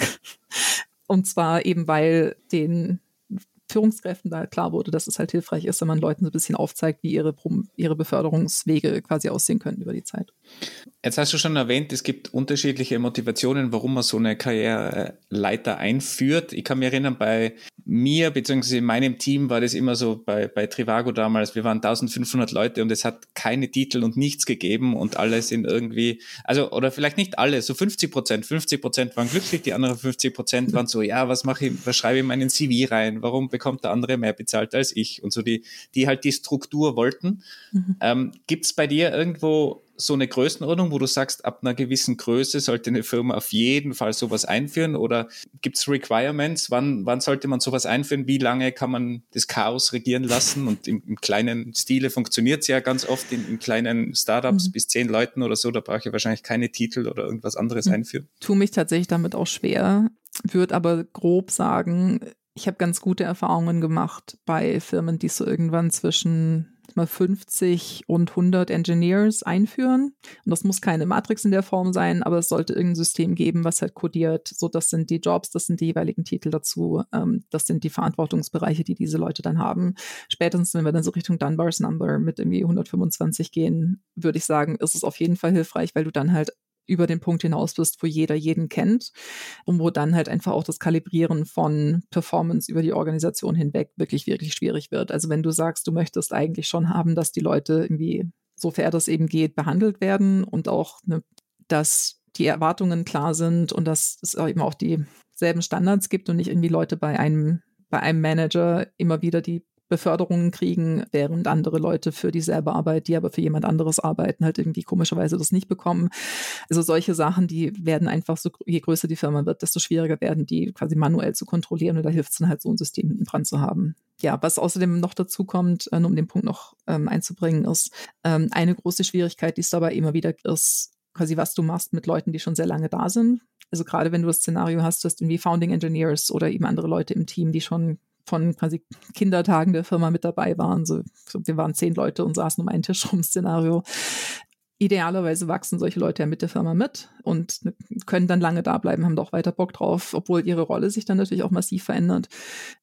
Speaker 3: Und zwar eben, weil den Führungskräften da klar wurde, dass es halt hilfreich ist, wenn man Leuten so ein bisschen aufzeigt, wie ihre Beförderungswege quasi aussehen können über die Zeit.
Speaker 2: Jetzt hast du schon erwähnt, es gibt unterschiedliche Motivationen, warum man so eine Karriereleiter einführt. Ich kann mich erinnern, bei mir bzw. in meinem Team war das immer so, bei Trivago damals, wir waren 1500 Leute und es hat keine Titel und nichts gegeben und alle sind irgendwie, also oder vielleicht nicht alle, so 50% waren glücklich, die anderen 50% waren so, ja, was schreibe ich in meinen CV rein, warum bekommt der andere mehr bezahlt als ich und so, die halt die Struktur wollten. Gibt es bei dir irgendwo so eine Größenordnung, wo du sagst, ab einer gewissen Größe sollte eine Firma auf jeden Fall sowas einführen oder gibt es Requirements? Wann sollte man sowas einführen? Wie lange kann man das Chaos regieren lassen? Und im kleinen Stile funktioniert es ja ganz oft in kleinen Startups bis 10 Leuten oder so, da brauche ich wahrscheinlich keine Titel oder irgendwas anderes einführen.
Speaker 3: Tue mich tatsächlich damit auch schwer, würde aber grob sagen, ich habe ganz gute Erfahrungen gemacht bei Firmen, die so irgendwann zwischen 50 und 100 Engineers einführen. Und das muss keine Matrix in der Form sein, aber es sollte irgendein System geben, was halt kodiert. So, das sind die Jobs, das sind die jeweiligen Titel dazu, das sind die Verantwortungsbereiche, die diese Leute dann haben. Spätestens, wenn wir dann so Richtung Dunbar's Number mit irgendwie 125 gehen, würde ich sagen, ist es auf jeden Fall hilfreich, weil du dann halt über den Punkt hinaus bist, wo jeder jeden kennt und wo dann halt einfach auch das Kalibrieren von Performance über die Organisation hinweg wirklich, wirklich schwierig wird. Also wenn du sagst, du möchtest eigentlich schon haben, dass die Leute irgendwie, so fair das eben geht, behandelt werden und auch, dass die Erwartungen klar sind und dass es eben auch dieselben Standards gibt und nicht irgendwie Leute bei einem Manager immer wieder die Beförderungen kriegen, während andere Leute für dieselbe Arbeit, die aber für jemand anderes arbeiten, halt irgendwie komischerweise das nicht bekommen. Also solche Sachen, die werden einfach so, je größer die Firma wird, desto schwieriger werden die quasi manuell zu kontrollieren und da hilft es dann halt so ein System hinten dran zu haben. Ja, was außerdem noch dazu kommt, um den Punkt noch einzubringen, ist eine große Schwierigkeit, die es dabei immer wieder ist, quasi was du machst mit Leuten, die schon sehr lange da sind. Also gerade wenn du das Szenario hast, dass irgendwie Founding Engineers oder eben andere Leute im Team, die schon von quasi Kindertagen der Firma mit dabei waren. So, wir waren 10 Leute und saßen um einen Tisch rum, Szenario. Idealerweise wachsen solche Leute ja mit der Firma mit und können dann lange da bleiben, haben da auch weiter Bock drauf, obwohl ihre Rolle sich dann natürlich auch massiv verändert.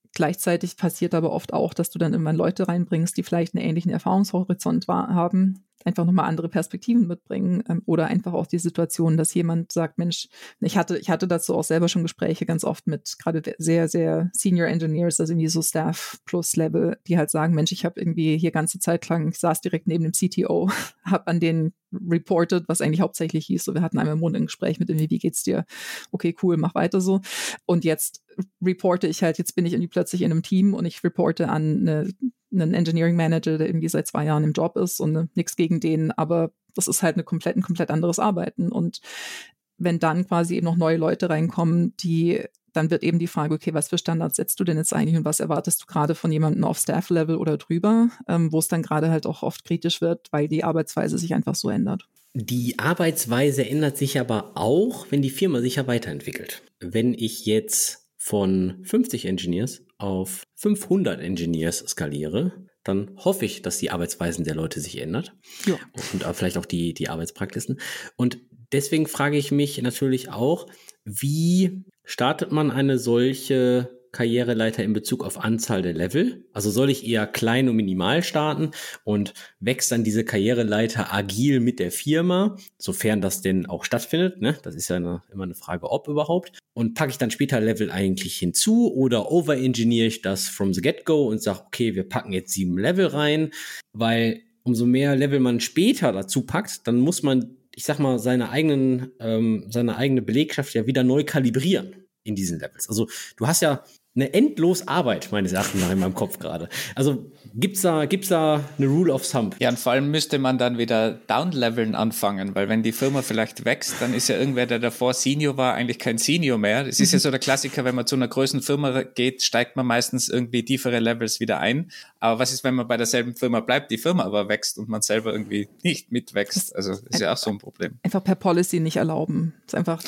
Speaker 3: Gleichzeitig passiert aber oft auch, dass du dann irgendwann Leute reinbringst, die vielleicht einen ähnlichen Erfahrungshorizont haben, einfach nochmal andere Perspektiven mitbringen oder einfach auch die Situation, dass jemand sagt, Mensch, ich hatte dazu auch selber schon Gespräche ganz oft mit gerade sehr, sehr Senior Engineers, also irgendwie so Staff plus Level, die halt sagen, Mensch, ich habe irgendwie hier ganze Zeit lang, ich saß direkt neben dem CTO, habe an den reported, was eigentlich hauptsächlich hieß, so wir hatten einmal im Monat ein Gespräch mit dem, wie geht's dir? Okay, cool, mach weiter so. Und jetzt reporte ich halt, jetzt bin ich irgendwie plötzlich in einem Team und ich reporte an einen Engineering Manager, der irgendwie seit 2 Jahren im Job ist und nichts gegen den, aber das ist halt ein komplett anderes Arbeiten. Und wenn dann quasi eben noch neue Leute reinkommen, dann wird eben die Frage, okay, was für Standards setzt du denn jetzt eigentlich und was erwartest du gerade von jemandem auf Staff-Level oder drüber, wo es dann gerade halt auch oft kritisch wird, weil die Arbeitsweise sich einfach so ändert.
Speaker 1: Die Arbeitsweise ändert sich aber auch, wenn die Firma sich ja weiterentwickelt. Wenn ich jetzt von 50 Engineers auf 500 Engineers skaliere, dann hoffe ich, dass die Arbeitsweisen der Leute sich ändert. Ja. Und vielleicht auch die Arbeitspraxisen. Und deswegen frage ich mich natürlich auch, wie startet man eine solche Karriereleiter in Bezug auf Anzahl der Level? Also soll ich eher klein und minimal starten und wächst dann diese Karriereleiter agil mit der Firma, sofern das denn auch stattfindet, ne? Das ist ja immer eine Frage, ob überhaupt. Und packe ich dann später Level eigentlich hinzu oder overengineere ich das from the get-go und sage, okay, wir packen jetzt 7 Level rein, weil umso mehr Level man später dazu packt, dann muss man, ich sag mal, seine eigene Belegschaft ja wieder neu kalibrieren in diesen Levels. Also du hast ja eine endlos Arbeit, meines Erachtens nach, in meinem Kopf gerade. Also gibt's da eine Rule of Thumb?
Speaker 2: Ja, und vor allem müsste man dann wieder downleveln anfangen, weil wenn die Firma vielleicht wächst, dann ist ja irgendwer, der davor Senior war, eigentlich kein Senior mehr. Das ist ja so der Klassiker, wenn man zu einer größeren Firma geht, steigt man meistens irgendwie tiefere Levels wieder ein. Aber was ist, wenn man bei derselben Firma bleibt, die Firma aber wächst und man selber irgendwie nicht mitwächst? Also das ist ja auch so ein Problem.
Speaker 3: Einfach per Policy nicht erlauben. Das ist einfach,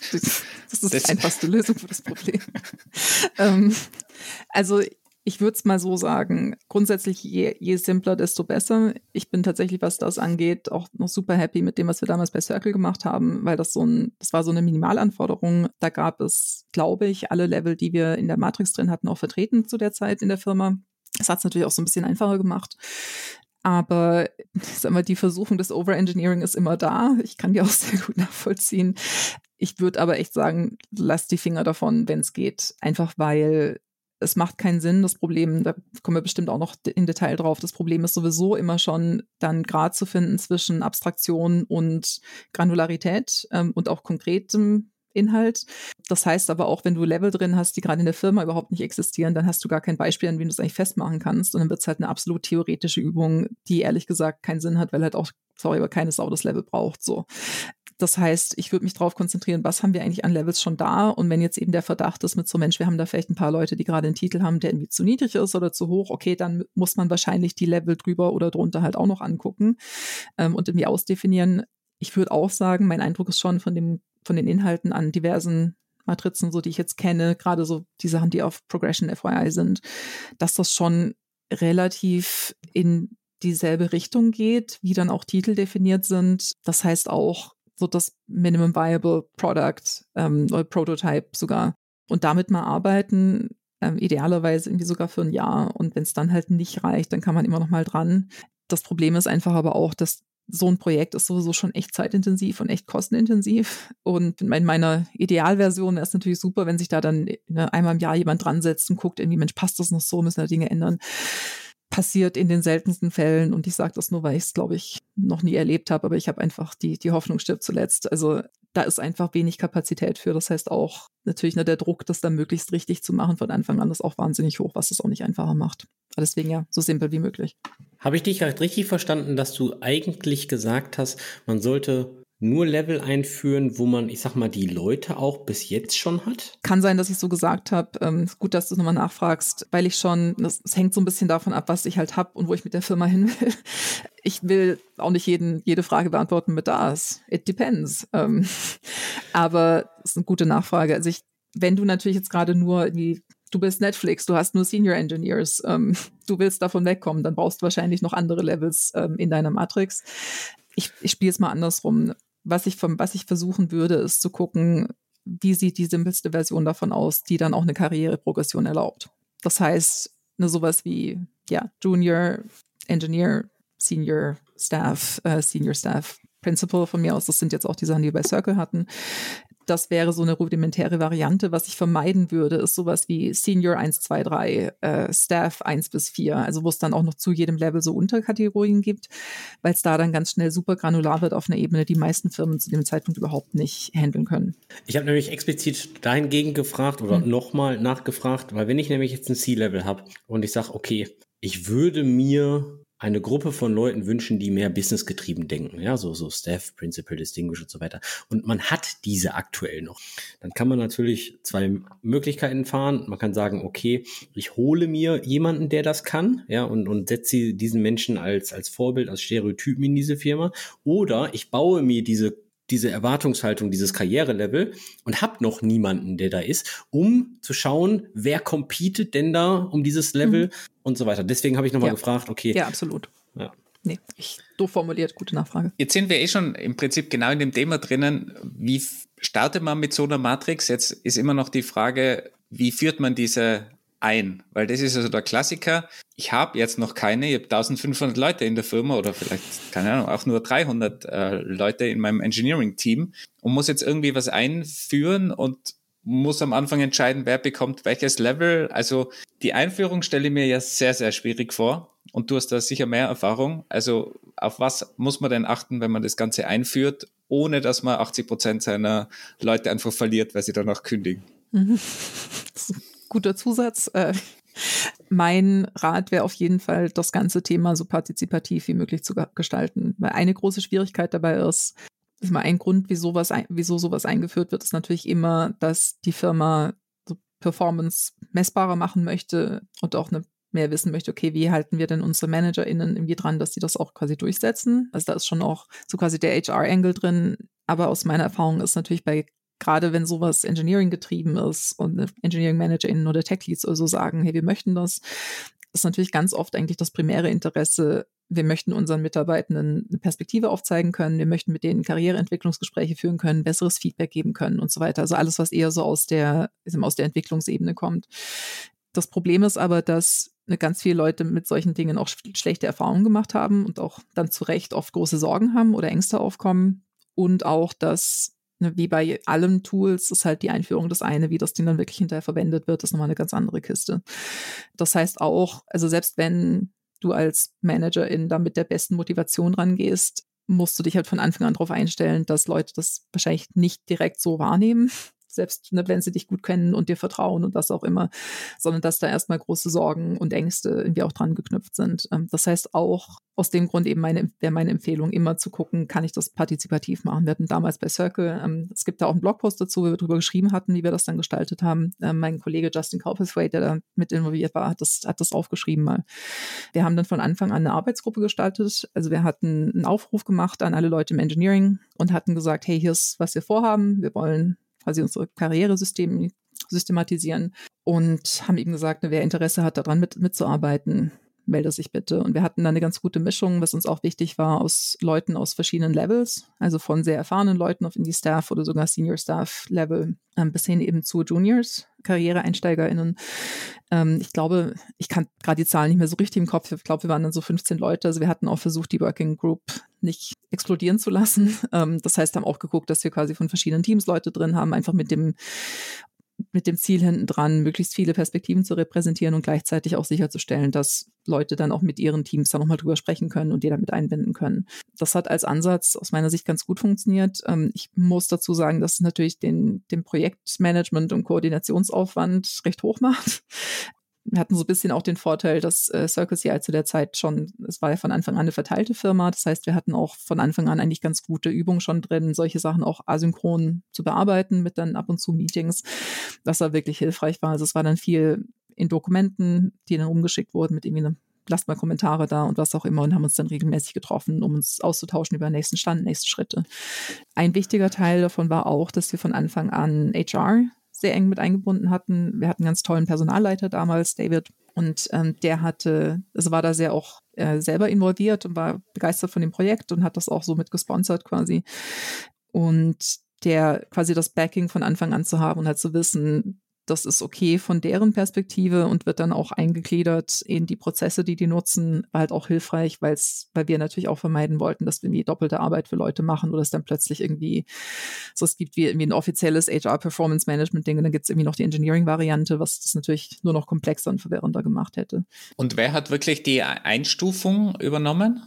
Speaker 3: das ist die einfachste Lösung für das Problem. Also ich würde es mal so sagen, grundsätzlich je simpler, desto besser. Ich bin tatsächlich, was das angeht, auch noch super happy mit dem, was wir damals bei Circle gemacht haben, weil das war so eine Minimalanforderung. Da gab es, glaube ich, alle Level, die wir in der Matrix drin hatten, auch vertreten zu der Zeit in der Firma. Das hat es natürlich auch so ein bisschen einfacher gemacht. Aber ich sag mal, die Versuchung des Overengineering ist immer da. Ich kann die auch sehr gut nachvollziehen. Ich würde aber echt sagen, lass die Finger davon, wenn es geht. Einfach weil es macht keinen Sinn. Das Problem, da kommen wir bestimmt auch noch in Detail drauf, das Problem ist sowieso immer schon, dann Grad zu finden zwischen Abstraktion und Granularität und auch konkretem Inhalt. Das heißt aber auch, wenn du Level drin hast, die gerade in der Firma überhaupt nicht existieren, dann hast du gar kein Beispiel, an wen du es eigentlich festmachen kannst. Und dann wird es halt eine absolut theoretische Übung, die ehrlich gesagt keinen Sinn hat, weil halt auch, aber keine Sau das Level braucht. So. Das heißt, ich würde mich darauf konzentrieren, was haben wir eigentlich an Levels schon da? Und wenn jetzt eben der Verdacht ist mit so, Mensch, wir haben da vielleicht ein paar Leute, die gerade einen Titel haben, der irgendwie zu niedrig ist oder zu hoch, okay, dann muss man wahrscheinlich die Level drüber oder drunter halt auch noch angucken und irgendwie ausdefinieren. Ich würde auch sagen, mein Eindruck ist schon von den Inhalten an diversen Matrizen, so die ich jetzt kenne, gerade so die Sachen, die auf Progression FYI sind, dass das schon relativ in dieselbe Richtung geht, wie dann auch Titel definiert sind. Das heißt auch so das Minimum Viable Product oder Prototype sogar. Und damit mal arbeiten, idealerweise irgendwie sogar für ein Jahr. Und wenn es dann halt nicht reicht, dann kann man immer noch mal dran. Das Problem ist einfach aber auch, dass so ein Projekt ist sowieso schon echt zeitintensiv und echt kostenintensiv. Und in meiner Idealversion wäre es natürlich super, wenn sich da dann einmal im Jahr jemand dran setzt und guckt, irgendwie, Mensch, passt das noch so, müssen da Dinge ändern. Passiert in den seltensten Fällen, und ich sage das nur, weil ich es, glaube ich, noch nie erlebt habe, aber ich habe einfach die Hoffnung stirbt zuletzt. Also da ist einfach wenig Kapazität für. Das heißt auch natürlich der Druck, das dann möglichst richtig zu machen von Anfang an, ist auch wahnsinnig hoch, was es auch nicht einfacher macht. Aber deswegen ja, so simpel wie möglich.
Speaker 1: Habe ich dich halt richtig verstanden, dass du eigentlich gesagt hast, man sollte nur Level einführen, wo man, ich sag mal, die Leute auch bis jetzt schon hat?
Speaker 3: Kann sein, dass ich so gesagt habe. Gut, dass du es nochmal nachfragst, weil ich schon, es hängt so ein bisschen davon ab, was ich halt habe und wo ich mit der Firma hin will. Ich will auch nicht jede Frage beantworten mit das. It depends. Aber das ist eine gute Nachfrage. Also wenn du natürlich jetzt gerade nur du bist Netflix, du hast nur Senior Engineers, du willst davon wegkommen, dann brauchst du wahrscheinlich noch andere Levels in deiner Matrix. Ich spiele es mal andersrum. Was ich versuchen würde, ist zu gucken, wie sieht die simpelste Version davon aus, die dann auch eine Karriereprogression erlaubt. Das heißt, sowas wie Junior, Engineer, Senior, Staff, Senior Staff, Principal von mir aus. Das sind jetzt auch die Sachen, die wir bei Circle hatten. Das wäre so eine rudimentäre Variante. Was ich vermeiden würde, ist sowas wie Senior 1, 2, 3, Staff 1 bis 4, also wo es dann auch noch zu jedem Level so Unterkategorien gibt, weil es da dann ganz schnell super granular wird auf einer Ebene, die meisten Firmen zu dem Zeitpunkt überhaupt nicht handeln können.
Speaker 1: Ich habe nämlich explizit dahingegen gefragt oder nochmal nachgefragt, weil wenn ich nämlich jetzt ein C-Level habe und ich sage, okay, ich würde mir eine Gruppe von Leuten wünschen, die mehr businessgetrieben denken, ja, so Staff, Principal, Distinguished und so weiter. Und man hat diese aktuell noch. Dann kann man natürlich zwei Möglichkeiten fahren. Man kann sagen, okay, ich hole mir jemanden, der das kann, ja, und setze diesen Menschen als Vorbild, als Stereotypen in diese Firma. Oder ich baue mir diese Erwartungshaltung, dieses Karrierelevel und habe noch niemanden, der da ist, um zu schauen, wer competet denn da um dieses Level und so weiter. Deswegen habe ich nochmal gefragt, okay.
Speaker 3: Ja, absolut. Ja. Nee, doof formuliert, gute Nachfrage.
Speaker 2: Jetzt sind wir schon im Prinzip genau in dem Thema drinnen. Wie startet man mit so einer Matrix? Jetzt ist immer noch die Frage, wie führt man diese ein? Weil das ist also der Klassiker. Ich habe jetzt noch keine, ich habe 1500 Leute in der Firma oder vielleicht, keine Ahnung, auch nur 300 Leute in meinem Engineering-Team und muss jetzt irgendwie was einführen und muss am Anfang entscheiden, wer bekommt welches Level. Also die Einführung stelle ich mir ja sehr, sehr schwierig vor und du hast da sicher mehr Erfahrung. Also auf was muss man denn achten, wenn man das Ganze einführt, ohne dass man 80% seiner Leute einfach verliert, weil sie danach kündigen?
Speaker 3: Das ist ein guter Zusatz. Mein Rat wäre auf jeden Fall, das ganze Thema so partizipativ wie möglich zu gestalten. Weil eine große Schwierigkeit dabei ist mal ein Grund, wieso sowas eingeführt wird, ist natürlich immer, dass die Firma so Performance messbarer machen möchte und auch mehr wissen möchte, okay, wie halten wir denn unsere ManagerInnen irgendwie dran, dass die das auch quasi durchsetzen. Also da ist schon auch so quasi der HR-Angle drin. Aber aus meiner Erfahrung ist natürlich gerade wenn sowas Engineering getrieben ist und Engineering-ManagerInnen oder Tech-Leads oder so sagen, hey, wir möchten das, ist natürlich ganz oft eigentlich das primäre Interesse, wir möchten unseren Mitarbeitenden eine Perspektive aufzeigen können, wir möchten mit denen Karriereentwicklungsgespräche führen können, besseres Feedback geben können und so weiter. Also alles, was eher so aus der Entwicklungsebene kommt. Das Problem ist aber, dass ganz viele Leute mit solchen Dingen auch schlechte Erfahrungen gemacht haben und auch dann zu Recht oft große Sorgen haben oder Ängste aufkommen und auch, dass wie bei allen Tools ist halt die Einführung das eine, wie das Ding dann wirklich hinterher verwendet wird, ist nochmal eine ganz andere Kiste. Das heißt auch, also selbst wenn du als Managerin da mit der besten Motivation rangehst, musst du dich halt von Anfang an darauf einstellen, dass Leute das wahrscheinlich nicht direkt so wahrnehmen, selbst wenn sie dich gut kennen und dir vertrauen und was auch immer, sondern dass da erstmal große Sorgen und Ängste irgendwie auch dran geknüpft sind. Das heißt auch, aus dem Grund eben wäre meine Empfehlung, immer zu gucken, kann ich das partizipativ machen. Wir hatten damals bei Circle, es gibt da auch einen Blogpost dazu, wo wir darüber geschrieben hatten, wie wir das dann gestaltet haben. Mein Kollege Justin Cowperthwaite, der da mit involviert war, hat das aufgeschrieben mal. Wir haben dann von Anfang an eine Arbeitsgruppe gestaltet. Also wir hatten einen Aufruf gemacht an alle Leute im Engineering und hatten gesagt, hey, hier ist, was wir vorhaben. Wir wollen quasi unsere Karrieresysteme systematisieren und haben ihm gesagt, wer Interesse hat, daran mitzuarbeiten, melde sich bitte. Und wir hatten dann eine ganz gute Mischung, was uns auch wichtig war, aus Leuten aus verschiedenen Levels, also von sehr erfahrenen Leuten auf in die Staff oder sogar Senior Staff Level bis hin eben zu Juniors, KarriereeinsteigerInnen. Ich glaube, ich kann gerade die Zahlen nicht mehr so richtig im Kopf. Ich glaube, wir waren dann so 15 Leute. Also wir hatten auch versucht, die Working Group nicht explodieren zu lassen. Das heißt, haben auch geguckt, dass wir quasi von verschiedenen Teams Leute drin haben, einfach mit dem Ziel hinten dran, möglichst viele Perspektiven zu repräsentieren und gleichzeitig auch sicherzustellen, dass Leute dann auch mit ihren Teams da nochmal drüber sprechen können und die damit einbinden können. Das hat als Ansatz aus meiner Sicht ganz gut funktioniert. Ich muss dazu sagen, dass es natürlich den Projektmanagement- und Koordinationsaufwand recht hoch macht. Wir hatten so ein bisschen auch den Vorteil, dass Circle CI zu der Zeit schon, es war ja von Anfang an eine verteilte Firma, das heißt, wir hatten auch von Anfang an eigentlich ganz gute Übungen schon drin, solche Sachen auch asynchron zu bearbeiten mit dann ab und zu Meetings, was da wirklich hilfreich war. Also es war dann viel in Dokumenten, die dann umgeschickt wurden mit irgendwie lasst mal Kommentare da und was auch immer und haben uns dann regelmäßig getroffen, um uns auszutauschen über den nächsten Stand, nächste Schritte. Ein wichtiger Teil davon war auch, dass wir von Anfang an HR sehr eng mit eingebunden hatten. Wir hatten einen ganz tollen Personalleiter damals, David, und der war da sehr auch selber involviert und war begeistert von dem Projekt und hat das auch so mit gesponsert quasi. Und der quasi das Backing von Anfang an zu haben und halt zu wissen, das ist okay von deren Perspektive und wird dann auch eingegliedert in die Prozesse, die nutzen, war halt auch hilfreich, weil wir natürlich auch vermeiden wollten, dass wir irgendwie doppelte Arbeit für Leute machen oder es dann plötzlich irgendwie so, es gibt wie irgendwie ein offizielles HR-Performance-Management-Ding und dann gibt es irgendwie noch die Engineering-Variante, was das natürlich nur noch komplexer und verwirrender gemacht hätte.
Speaker 2: Und wer hat wirklich die Einstufung übernommen?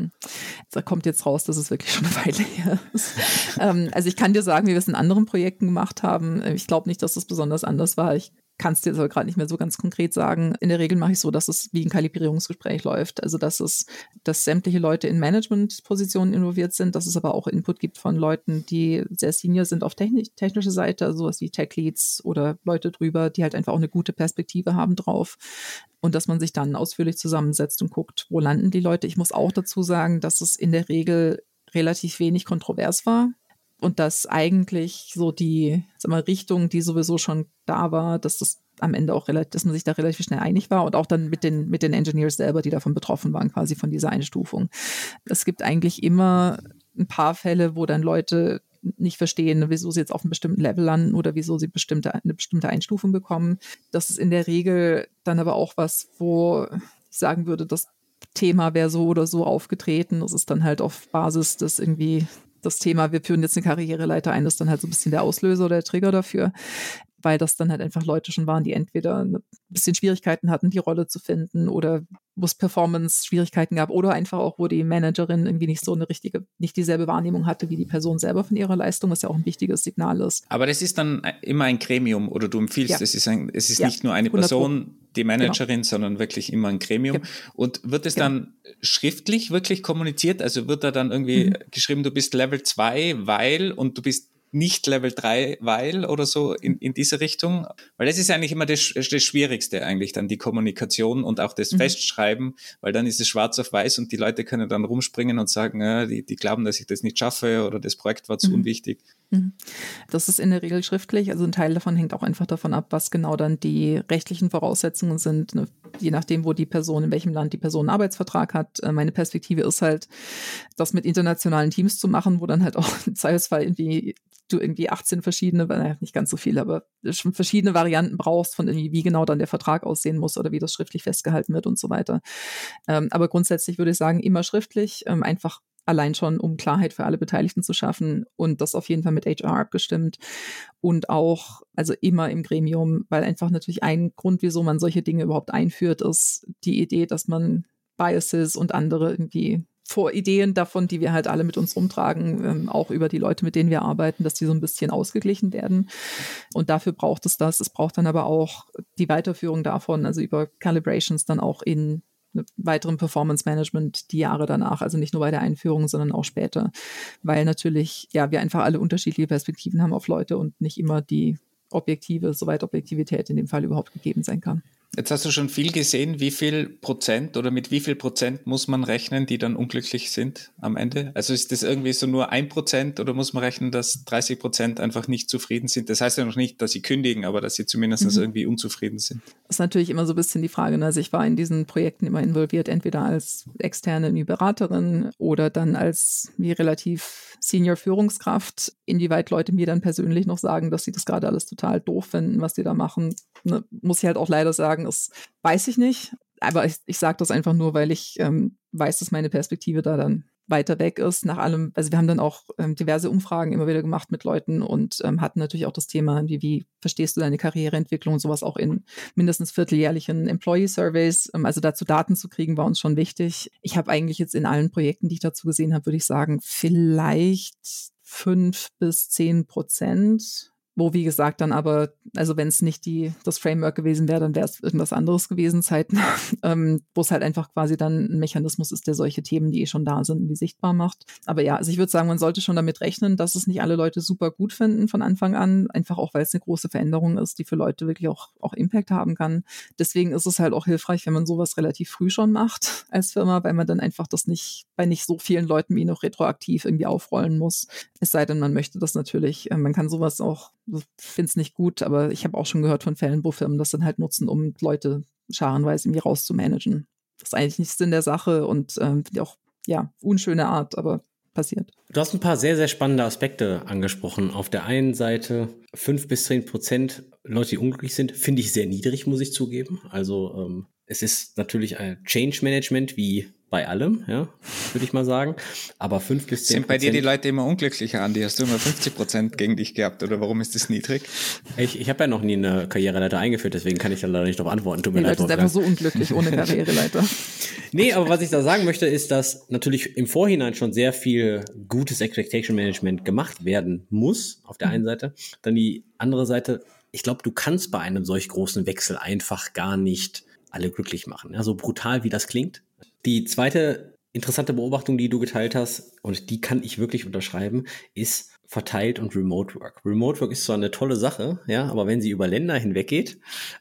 Speaker 3: Da kommt jetzt raus, dass es wirklich schon eine Weile her ist. Also ich kann dir sagen, wie wir es in anderen Projekten gemacht haben. Ich glaube nicht, dass es besonders anders war. Ich kann es dir aber gerade nicht mehr so ganz konkret sagen. In der Regel mache ich so, dass es wie ein Kalibrierungsgespräch läuft. Also dass sämtliche Leute in Managementpositionen involviert sind, dass es aber auch Input gibt von Leuten, die sehr senior sind auf technische Seite, also sowas wie Tech-Leads oder Leute drüber, die halt einfach auch eine gute Perspektive haben drauf. Und dass man sich dann ausführlich zusammensetzt und guckt, wo landen die Leute. Ich muss auch dazu sagen, dass es in der Regel relativ wenig kontrovers war und dass eigentlich so die Richtung, die sowieso schon da war, dass das am Ende auch dass man sich da relativ schnell einig war und auch dann mit den Engineers selber, die davon betroffen waren, quasi von dieser Einstufung. Es gibt eigentlich immer ein paar Fälle, wo dann Leute nicht verstehen, wieso sie jetzt auf einem bestimmten Level landen oder wieso sie eine bestimmte Einstufung bekommen. Das ist in der Regel dann aber auch was, wo ich sagen würde, das Thema wäre so oder so aufgetreten. Das ist dann halt auf Basis des irgendwie das Thema, wir führen jetzt eine Karriereleiter ein, das ist dann halt so ein bisschen der Auslöser oder der Trigger dafür, weil das dann halt einfach Leute schon waren, die entweder ein bisschen Schwierigkeiten hatten, die Rolle zu finden oder wo es Performance-Schwierigkeiten gab oder einfach auch, wo die Managerin irgendwie nicht dieselbe Wahrnehmung hatte wie die Person selber von ihrer Leistung, was ja auch ein wichtiges Signal ist.
Speaker 2: Aber das ist dann immer ein Gremium oder du empfiehlst, es ist nicht nur eine Person, die Managerin, sondern wirklich immer ein Gremium. Ja. Und wird es dann schriftlich wirklich kommuniziert? Also wird da dann irgendwie geschrieben, du bist Level 2, weil und du bist nicht Level 3, weil oder so in diese Richtung? Weil das ist eigentlich immer das Schwierigste eigentlich dann, die Kommunikation und auch das Festschreiben, weil dann ist es schwarz auf weiß und die Leute können dann rumspringen und sagen, ja, die glauben, dass ich das nicht schaffe oder das Projekt war zu unwichtig.
Speaker 3: Das ist in der Regel schriftlich, also ein Teil davon hängt auch einfach davon ab, was genau dann die rechtlichen Voraussetzungen sind, ne? Je nachdem, wo die Person, in welchem Land die Person einen Arbeitsvertrag hat. Meine Perspektive ist halt, das mit internationalen Teams zu machen, wo dann halt auch im Zweifelsfall du irgendwie 18 verschiedene, nicht ganz so viele, aber schon verschiedene Varianten brauchst von irgendwie, wie genau dann der Vertrag aussehen muss oder wie das schriftlich festgehalten wird und so weiter. Aber grundsätzlich würde ich sagen, immer schriftlich, einfach allein schon, um Klarheit für alle Beteiligten zu schaffen und das auf jeden Fall mit HR abgestimmt und auch, also immer im Gremium, weil einfach natürlich ein Grund, wieso man solche Dinge überhaupt einführt, ist die Idee, dass man Biases und andere irgendwie Vorideen davon, die wir halt alle mit uns rumtragen, auch über die Leute, mit denen wir arbeiten, dass die so ein bisschen ausgeglichen werden. Und dafür braucht es das. Es braucht dann aber auch die Weiterführung davon, also über Calibrations dann auch in weiteren Performance-Management die Jahre danach, also nicht nur bei der Einführung, sondern auch später, weil natürlich, ja, wir einfach alle unterschiedliche Perspektiven haben auf Leute und nicht immer die Objektive, soweit Objektivität in dem Fall überhaupt gegeben sein kann.
Speaker 2: Jetzt hast du schon viel gesehen, wie viel Prozent oder mit wie viel Prozent muss man rechnen, die dann unglücklich sind am Ende? Also ist das irgendwie so nur 1% oder muss man rechnen, dass 30% einfach nicht zufrieden sind? Das heißt ja noch nicht, dass sie kündigen, aber dass sie zumindest irgendwie unzufrieden sind.
Speaker 3: Das ist natürlich immer so ein bisschen die Frage, ne? Also ich war in diesen Projekten immer involviert, entweder als externe Beraterin oder dann als relativ Senior Führungskraft. Inwieweit Leute mir dann persönlich noch sagen, dass sie das gerade alles total doof finden, was die da machen, ne? Muss ich halt auch leider sagen, das weiß ich nicht. Aber ich sage das einfach nur, weil ich weiß, dass meine Perspektive da dann weiter weg ist. Nach allem, also wir haben dann auch diverse Umfragen immer wieder gemacht mit Leuten und hatten natürlich auch das Thema, wie verstehst du deine Karriereentwicklung und sowas auch in mindestens vierteljährlichen Employee Surveys. Also dazu Daten zu kriegen, war uns schon wichtig. Ich habe eigentlich jetzt in allen Projekten, die ich dazu gesehen habe, würde ich sagen, vielleicht 5-10%. Wo, wie gesagt, dann aber, also wenn es nicht das Framework gewesen wäre, dann wäre es irgendwas anderes gewesen, zeitnah, wo es halt einfach quasi dann ein Mechanismus ist, der solche Themen, die schon da sind, wie sichtbar macht. Aber ja, also ich würde sagen, man sollte schon damit rechnen, dass es nicht alle Leute super gut finden von Anfang an, einfach auch, weil es eine große Veränderung ist, die für Leute wirklich auch Impact haben kann. Deswegen ist es halt auch hilfreich, wenn man sowas relativ früh schon macht als Firma, weil man dann einfach das nicht bei nicht so vielen Leuten wie noch retroaktiv irgendwie aufrollen muss. Es sei denn, man möchte das natürlich, man kann sowas auch, ich finde es nicht gut, aber ich habe auch schon gehört von Fällen, wo Firmen das dann halt nutzen, um Leute scharenweise irgendwie rauszumanagen. Das ist eigentlich nicht Sinn der Sache und auch, ja, unschöne Art, aber passiert.
Speaker 1: Du hast ein paar sehr, sehr spannende Aspekte angesprochen. Auf der einen Seite 5-10% Leute, die unglücklich sind, finde ich sehr niedrig, muss ich zugeben. Also es ist natürlich ein Change Management wie bei allem, ja, würde ich mal sagen. Aber 5-10%.
Speaker 2: Sind bei dir die Leute immer unglücklicher, Andi? Hast du immer 50% gegen dich gehabt oder warum ist das niedrig?
Speaker 1: Ich habe ja noch nie eine Karriereleiter eingeführt, deswegen kann ich da leider nicht darauf antworten. Tut mir leid,
Speaker 3: Leute sind einfach so unglücklich ohne Karriereleiter.
Speaker 1: Nee, aber was ich da sagen möchte, ist, dass natürlich im Vorhinein schon sehr viel gutes Expectation Management gemacht werden muss, auf der einen Seite. Dann die andere Seite, ich glaube, du kannst bei einem solch großen Wechsel einfach gar nicht alle glücklich machen. Ja, so brutal, wie das klingt. Die zweite interessante Beobachtung, die du geteilt hast, und die kann ich wirklich unterschreiben, ist verteilt und Remote Work. Remote Work ist zwar eine tolle Sache, ja, aber wenn sie über Länder hinweg geht,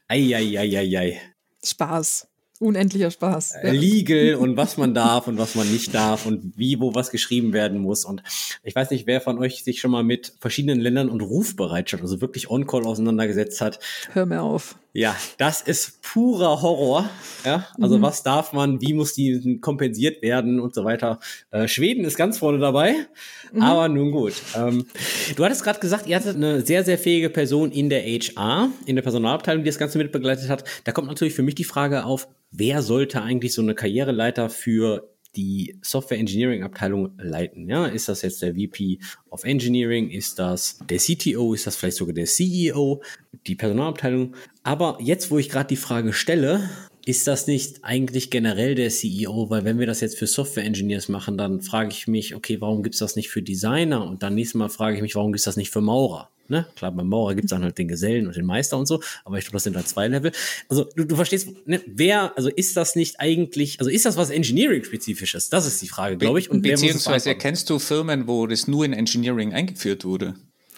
Speaker 3: Spaß. Unendlicher Spaß.
Speaker 1: Legal und was man darf und was man nicht darf und wie, wo was geschrieben werden muss. Und ich weiß nicht, wer von euch sich schon mal mit verschiedenen Ländern und Rufbereitschaft, also wirklich On-Call auseinandergesetzt hat.
Speaker 3: Hör mir auf.
Speaker 1: Ja, das ist purer Horror. Ja, also was darf man, wie muss die kompensiert werden und so weiter. Schweden ist ganz vorne dabei, aber nun gut. Du hattest gerade gesagt, ihr hattet eine sehr, sehr fähige Person in der HR, in der Personalabteilung, die das Ganze mitbegleitet hat. Da kommt natürlich für mich die Frage auf, wer sollte eigentlich so eine Karriereleiter für die Software Engineering Abteilung leiten? Ja, ist das jetzt der VP of Engineering? Ist das der CTO? Ist das vielleicht sogar der CEO? Die Personalabteilung? Aber jetzt, wo ich gerade die Frage stelle, ist das nicht eigentlich generell der CEO? Weil wenn wir das jetzt für Software Engineers machen, dann frage ich mich, okay, warum gibt's das nicht für Designer? Und dann nächstes Mal frage ich mich, warum gibt's das nicht für Maurer? Ne? Klar, beim Maurer gibt's dann halt den Gesellen und den Meister und so, aber ich glaube, das sind da 2 Level. Also du verstehst, ne, also ist das nicht eigentlich, also ist das was Engineering-Spezifisches? Das ist die Frage, glaube ich. Und
Speaker 2: beziehungsweise kennst du Firmen, wo das nur in Engineering eingeführt wurde?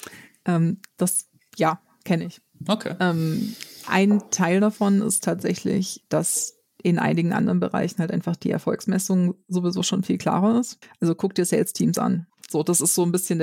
Speaker 3: Ja, kenne ich.
Speaker 2: Okay.
Speaker 3: Ein Teil davon ist tatsächlich, dass in einigen anderen Bereichen halt einfach die Erfolgsmessung sowieso schon viel klarer ist. Also guck dir Sales-Teams an. So, das ist so ein bisschen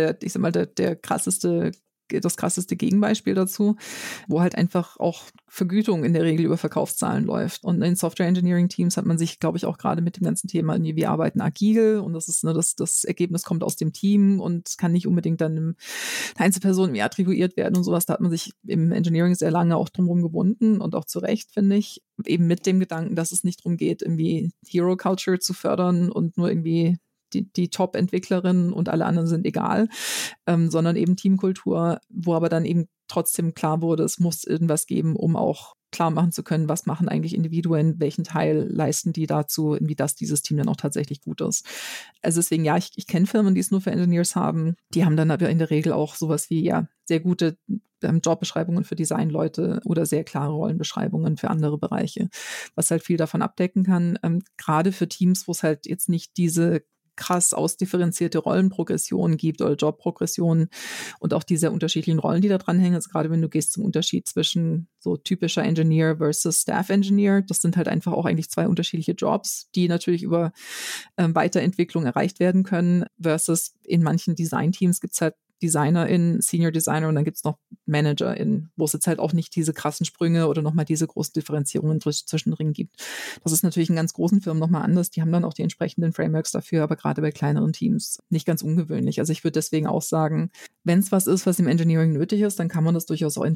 Speaker 3: das krasseste Gegenbeispiel dazu, wo halt einfach auch Vergütung in der Regel über Verkaufszahlen läuft. Und in Software-Engineering-Teams hat man sich, glaube ich, auch gerade mit dem ganzen Thema, wir arbeiten agil und das ist, das Ergebnis kommt aus dem Team und kann nicht unbedingt dann einer Einzelperson attribuiert werden und sowas. Da hat man sich im Engineering sehr lange auch drumherum gebunden und auch zu Recht, finde ich, eben mit dem Gedanken, dass es nicht darum geht, irgendwie Hero-Culture zu fördern und nur irgendwie die Top-Entwicklerinnen und alle anderen sind egal, sondern eben Teamkultur, wo aber dann eben trotzdem klar wurde, es muss irgendwas geben, um auch klar machen zu können, was machen eigentlich Individuen, welchen Teil leisten die dazu, irgendwie, dass dieses Team dann auch tatsächlich gut ist. Also deswegen, ja, ich kenne Firmen, die es nur für Engineers haben, die haben dann aber in der Regel auch sowas wie, ja, sehr gute Jobbeschreibungen für Designleute oder sehr klare Rollenbeschreibungen für andere Bereiche, was halt viel davon abdecken kann, gerade für Teams, wo es halt jetzt nicht diese krass ausdifferenzierte Rollenprogression gibt oder Jobprogression und auch diese unterschiedlichen Rollen, die da dranhängen. Also gerade wenn du gehst zum Unterschied zwischen so typischer Engineer versus Staff Engineer, das sind halt einfach auch eigentlich 2 unterschiedliche Jobs, die natürlich über Weiterentwicklung erreicht werden können, versus in manchen Design-Teams gibt es halt DesignerInnen, Senior Designer und dann gibt's noch ManagerInnen, wo es jetzt halt auch nicht diese krassen Sprünge oder nochmal diese großen Differenzierungen zwischendrin gibt. Das ist natürlich in ganz großen Firmen nochmal anders. Die haben dann auch die entsprechenden Frameworks dafür, aber gerade bei kleineren Teams nicht ganz ungewöhnlich. Also ich würde deswegen auch sagen, wenn es was ist, was im Engineering nötig ist, dann kann man das durchaus auch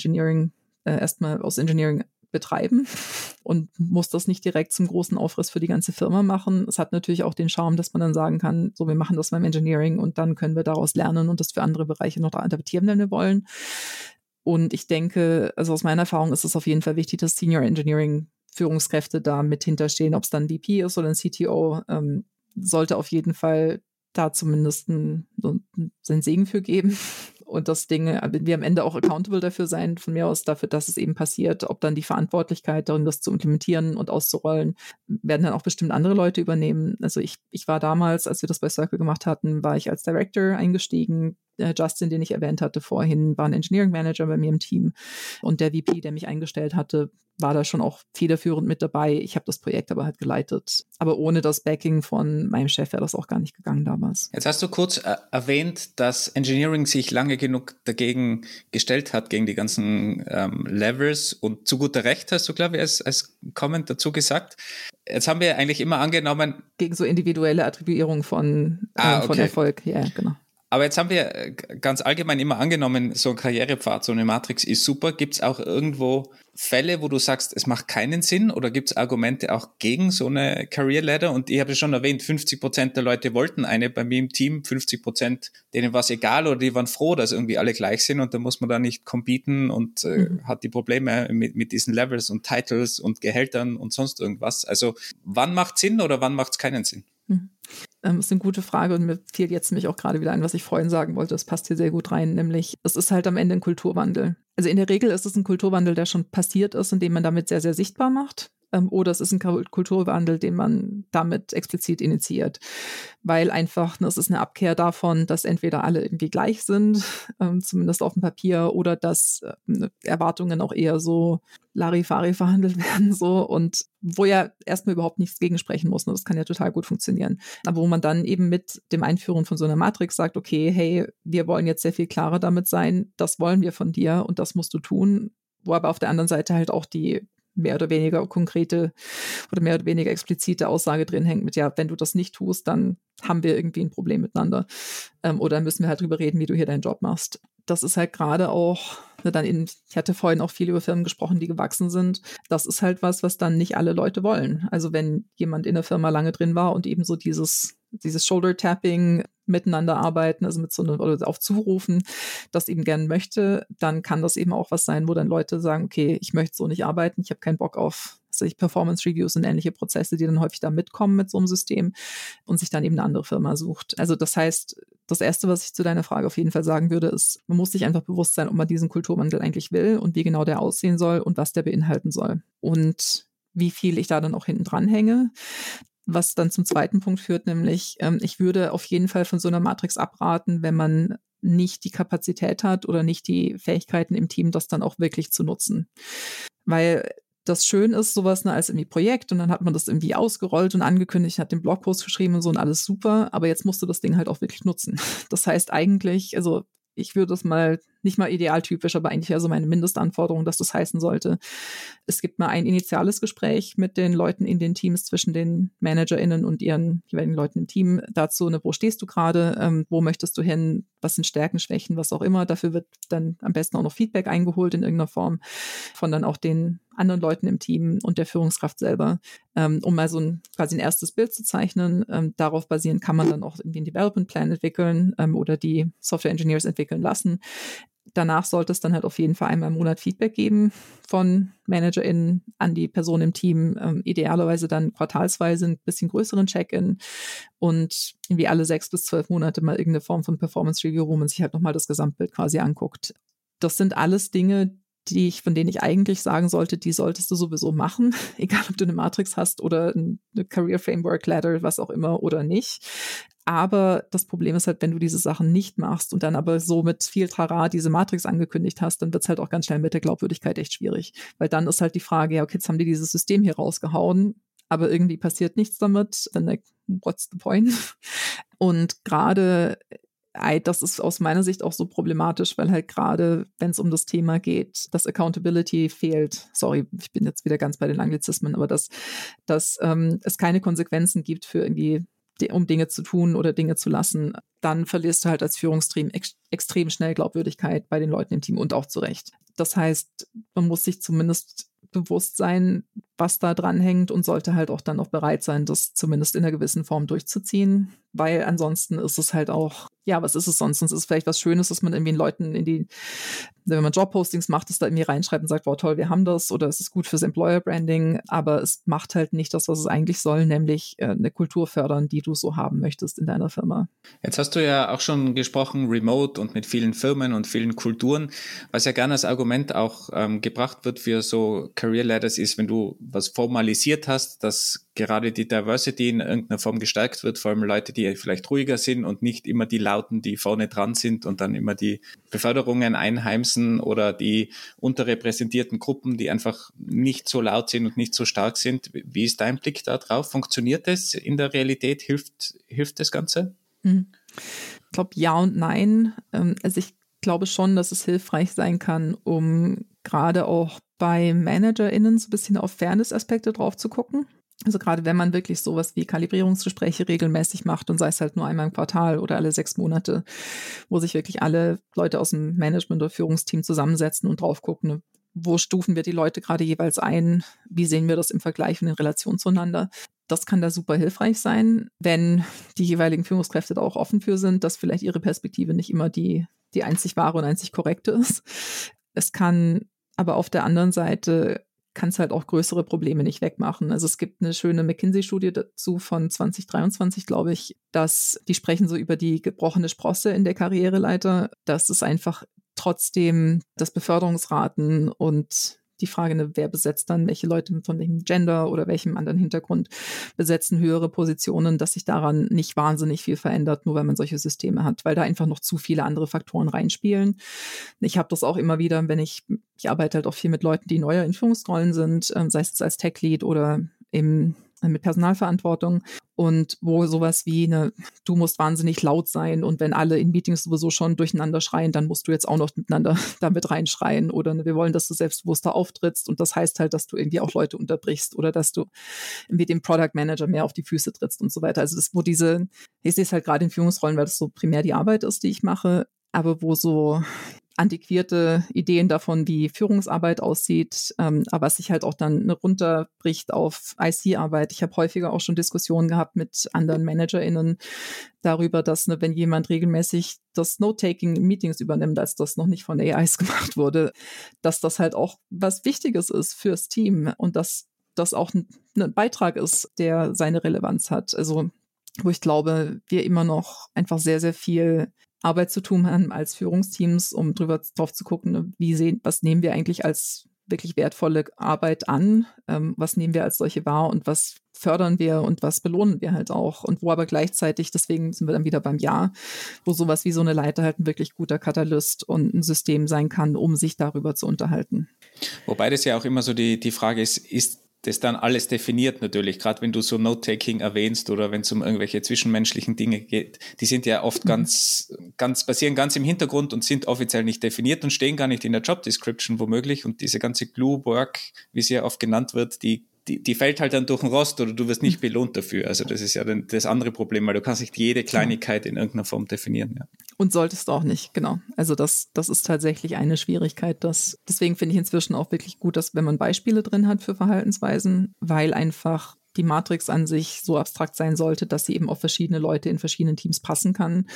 Speaker 3: erstmal aus Engineering betreiben und muss das nicht direkt zum großen Aufriss für die ganze Firma machen. Es hat natürlich auch den Charme, dass man dann sagen kann, so, wir machen das beim Engineering und dann können wir daraus lernen und das für andere Bereiche noch adaptieren, wenn wir wollen. Und ich denke, also aus meiner Erfahrung ist es auf jeden Fall wichtig, dass Senior Engineering Führungskräfte da mit hinterstehen, ob es dann VP ist oder ein CTO, sollte auf jeden Fall da zumindest seinen Segen für geben. Und das Dinge, wir am Ende auch accountable dafür sein, von mir aus dafür, dass es eben passiert, ob dann die Verantwortlichkeit darin, das zu implementieren und auszurollen, werden dann auch bestimmt andere Leute übernehmen. Also ich war damals, als wir das bei Circle gemacht hatten, war ich als Director eingestiegen. Justin, den ich erwähnt hatte vorhin, war ein Engineering Manager bei mir im Team und der VP, der mich eingestellt hatte, war da schon auch federführend mit dabei. Ich habe das Projekt aber halt geleitet. Aber ohne das Backing von meinem Chef wäre das auch gar nicht gegangen damals.
Speaker 2: Jetzt hast du kurz erwähnt, dass Engineering sich lange genug dagegen gestellt hat, gegen die ganzen Levels, und zu guter Recht hast du, glaube ich, als Comment dazu gesagt. Jetzt haben wir eigentlich immer angenommen...
Speaker 3: Gegen so individuelle Attribuierung von Erfolg, ja, genau.
Speaker 2: Aber jetzt haben wir ganz allgemein immer angenommen, so ein Karrierepfad, so eine Matrix ist super. Gibt es auch irgendwo Fälle, wo du sagst, es macht keinen Sinn, oder gibt es Argumente auch gegen so eine Career Ladder? Und ich habe ja schon erwähnt, 50% der Leute wollten eine bei mir im Team, 50% denen war es egal oder die waren froh, dass irgendwie alle gleich sind und da muss man da nicht competen und hat die Probleme mit diesen Levels und Titles und Gehältern und sonst irgendwas. Also wann macht es Sinn oder wann macht es keinen Sinn?
Speaker 3: Das ist eine gute Frage und mir fiel jetzt nämlich auch gerade wieder ein, was ich vorhin sagen wollte. Das passt hier sehr gut rein, nämlich es ist halt am Ende ein Kulturwandel. Also in der Regel ist es ein Kulturwandel, der schon passiert ist und den man damit sehr, sehr sichtbar macht. Oder es ist ein Kulturwandel, den man damit explizit initiiert. Weil einfach, es ist eine Abkehr davon, dass entweder alle irgendwie gleich sind, zumindest auf dem Papier, oder dass Erwartungen auch eher so Larifari verhandelt werden, so, und wo ja erstmal überhaupt nichts gegensprechen muss. Das kann ja total gut funktionieren. Aber wo man dann eben mit dem Einführen von so einer Matrix sagt, okay, hey, wir wollen jetzt sehr viel klarer damit sein, das wollen wir von dir und das musst du tun. Wo aber auf der anderen Seite halt auch die mehr oder weniger konkrete oder mehr oder weniger explizite Aussage drin hängt mit, ja, wenn du das nicht tust, dann haben wir irgendwie ein Problem miteinander. Oder müssen wir halt drüber reden, wie du hier deinen Job machst. Das ist halt gerade auch, ich hatte vorhin auch viel über Firmen gesprochen, die gewachsen sind. Das ist halt was dann nicht alle Leute wollen. Also wenn jemand in der Firma lange drin war und eben so dieses Shoulder-Tapping, miteinander arbeiten, also mit so einem, oder auf Zurufen, das eben gern möchte, dann kann das eben auch was sein, wo dann Leute sagen, okay, ich möchte so nicht arbeiten, ich habe keinen Bock auf Performance-Reviews und ähnliche Prozesse, die dann häufig da mitkommen mit so einem System und sich dann eben eine andere Firma sucht. Also das heißt, das Erste, was ich zu deiner Frage auf jeden Fall sagen würde, ist, man muss sich einfach bewusst sein, ob man diesen Kulturwandel eigentlich will und wie genau der aussehen soll und was der beinhalten soll. Und wie viel ich da dann auch hinten dran hänge. Was dann zum zweiten Punkt führt, nämlich ich würde auf jeden Fall von so einer Matrix abraten, wenn man nicht die Kapazität hat oder nicht die Fähigkeiten im Team, das dann auch wirklich zu nutzen. Weil das schön ist, sowas als irgendwie Projekt, und dann hat man das irgendwie ausgerollt und angekündigt, hat den Blogpost geschrieben und so und alles super, aber jetzt musst du das Ding halt auch wirklich nutzen. Das heißt eigentlich, also ich würde es mal, nicht mal idealtypisch, aber eigentlich so meine Mindestanforderung, dass das heißen sollte. Es gibt mal ein initiales Gespräch mit den Leuten in den Teams, zwischen den ManagerInnen und ihren jeweiligen Leuten im Team dazu, wo stehst du gerade, wo möchtest du hin, was sind Stärken, Schwächen, was auch immer. Dafür wird dann am besten auch noch Feedback eingeholt in irgendeiner Form von dann auch den anderen Leuten im Team und der Führungskraft selber, um mal so quasi ein erstes Bild zu zeichnen. Darauf basierend kann man dann auch den Development Plan entwickeln oder die Software Engineers entwickeln lassen. Danach sollte es dann halt auf jeden Fall einmal im Monat Feedback geben von ManagerInnen an die Person im Team, idealerweise dann quartalsweise ein bisschen größeren Check-in und irgendwie alle 6 bis 12 Monate mal irgendeine Form von Performance-Review, wo man sich halt nochmal das Gesamtbild quasi anguckt. Das sind alles Dinge, von denen ich eigentlich sagen sollte, die solltest du sowieso machen, egal ob du eine Matrix hast oder eine Career Framework Ladder, was auch immer, oder nicht. Aber das Problem ist halt, wenn du diese Sachen nicht machst und dann aber so mit viel Trara diese Matrix angekündigt hast, dann wird's halt auch ganz schnell mit der Glaubwürdigkeit echt schwierig. Weil dann ist halt die Frage, ja, okay, jetzt haben die dieses System hier rausgehauen, aber irgendwie passiert nichts damit, dann like, what's the point? Und gerade das ist aus meiner Sicht auch so problematisch, weil halt gerade, wenn es um das Thema geht, dass Accountability fehlt. Sorry, ich bin jetzt wieder ganz bei den Anglizismen, aber dass es keine Konsequenzen gibt für irgendwie, um Dinge zu tun oder Dinge zu lassen, dann verlierst du halt als Führungsteam extrem schnell Glaubwürdigkeit bei den Leuten im Team und auch zu Recht. Das heißt, man muss sich zumindest bewusst sein, was da dran hängt, und sollte halt auch dann auch bereit sein, das zumindest in einer gewissen Form durchzuziehen, weil ansonsten ist es halt auch, ja, was ist es sonst? Sonst ist es vielleicht was Schönes, dass man irgendwie den Leuten wenn man Jobpostings macht, es da irgendwie reinschreibt und sagt, wow, toll, wir haben das oder es ist gut fürs Employer-Branding, aber es macht halt nicht das, was es eigentlich soll, nämlich eine Kultur fördern, die du so haben möchtest in deiner Firma.
Speaker 2: Jetzt hast du ja auch schon gesprochen, remote und mit vielen Firmen und vielen Kulturen. Was ja gerne als Argument auch gebracht wird für so Career Ladders ist, wenn du was formalisiert hast, dass gerade die Diversity in irgendeiner Form gestärkt wird, vor allem Leute, die vielleicht ruhiger sind und nicht immer die Lauten, die vorne dran sind und dann immer die Beförderungen einheimsen oder die unterrepräsentierten Gruppen, die einfach nicht so laut sind und nicht so stark sind. Wie ist dein Blick da drauf? Funktioniert das in der Realität? Hilft das Ganze?
Speaker 3: Ich glaube, ja und nein. Also ich glaube schon, dass es hilfreich sein kann, um gerade auch bei ManagerInnen so ein bisschen auf Fairness-Aspekte drauf zu gucken. Also gerade wenn man wirklich sowas wie Kalibrierungsgespräche regelmäßig macht und sei es halt nur einmal im Quartal oder alle 6 Monate, wo sich wirklich alle Leute aus dem Management- oder Führungsteam zusammensetzen und drauf gucken, wo stufen wir die Leute gerade jeweils ein, wie sehen wir das im Vergleich und in Relation zueinander. Das kann da super hilfreich sein, wenn die jeweiligen Führungskräfte da auch offen für sind, dass vielleicht ihre Perspektive nicht immer die einzig wahre und einzig korrekte ist. Es kann aber auf der anderen Seite kann es halt auch größere Probleme nicht wegmachen. Also es gibt eine schöne McKinsey-Studie dazu von 2023, glaube ich, dass die sprechen so über die gebrochene Sprosse in der Karriereleiter, dass es einfach trotzdem das Beförderungsraten und die Frage, wer besetzt dann, welche Leute von welchem Gender oder welchem anderen Hintergrund besetzen höhere Positionen, dass sich daran nicht wahnsinnig viel verändert, nur weil man solche Systeme hat, weil da einfach noch zu viele andere Faktoren reinspielen. Ich habe das auch immer wieder, wenn ich arbeite halt auch viel mit Leuten, die neuer in Führungsrollen sind, sei es als Tech-Lead oder mit Personalverantwortung und wo sowas wie du musst wahnsinnig laut sein und wenn alle in Meetings sowieso schon durcheinander schreien, dann musst du jetzt auch noch miteinander damit reinschreien oder wir wollen, dass du selbstbewusster auftrittst und das heißt halt, dass du irgendwie auch Leute unterbrichst oder dass du mit dem Product Manager mehr auf die Füße trittst und so weiter. Also das, ich sehe es halt gerade in Führungsrollen, weil das so primär die Arbeit ist, die ich mache, aber wo so antiquierte Ideen davon, wie Führungsarbeit aussieht, aber was sich halt auch dann runterbricht auf IC-Arbeit. Ich habe häufiger auch schon Diskussionen gehabt mit anderen ManagerInnen darüber, dass wenn jemand regelmäßig das Note-Taking in Meetings übernimmt, als das noch nicht von AIs gemacht wurde, dass das halt auch was Wichtiges ist fürs Team und dass das auch ein Beitrag ist, der seine Relevanz hat. Also wo ich glaube, wir immer noch einfach sehr, sehr viel Arbeit zu tun haben als Führungsteams, um drauf zu gucken, was nehmen wir eigentlich als wirklich wertvolle Arbeit an, was nehmen wir als solche wahr und was fördern wir und was belohnen wir halt auch und wo aber gleichzeitig, deswegen sind wir dann wieder beim Ja, wo sowas wie so eine Leiter halt ein wirklich guter Katalyst und ein System sein kann, um sich darüber zu unterhalten.
Speaker 2: Wobei das ja auch immer so die Frage ist das dann alles definiert natürlich, gerade wenn du so Note-Taking erwähnst oder wenn es um irgendwelche zwischenmenschlichen Dinge geht, die sind ja oft passieren ganz im Hintergrund und sind offiziell nicht definiert und stehen gar nicht in der Job-Description womöglich und diese ganze Glue-Work, wie sie ja oft genannt wird, die fällt halt dann durch den Rost oder du wirst nicht belohnt dafür. Also das ist ja dann das andere Problem, weil du kannst nicht jede Kleinigkeit in irgendeiner Form definieren. Ja.
Speaker 3: Und solltest du auch nicht, genau. Also das ist tatsächlich eine Schwierigkeit. Deswegen finde ich inzwischen auch wirklich gut, dass wenn man Beispiele drin hat für Verhaltensweisen, weil einfach die Matrix an sich so abstrakt sein sollte, dass sie eben auf verschiedene Leute in verschiedenen Teams passen kann.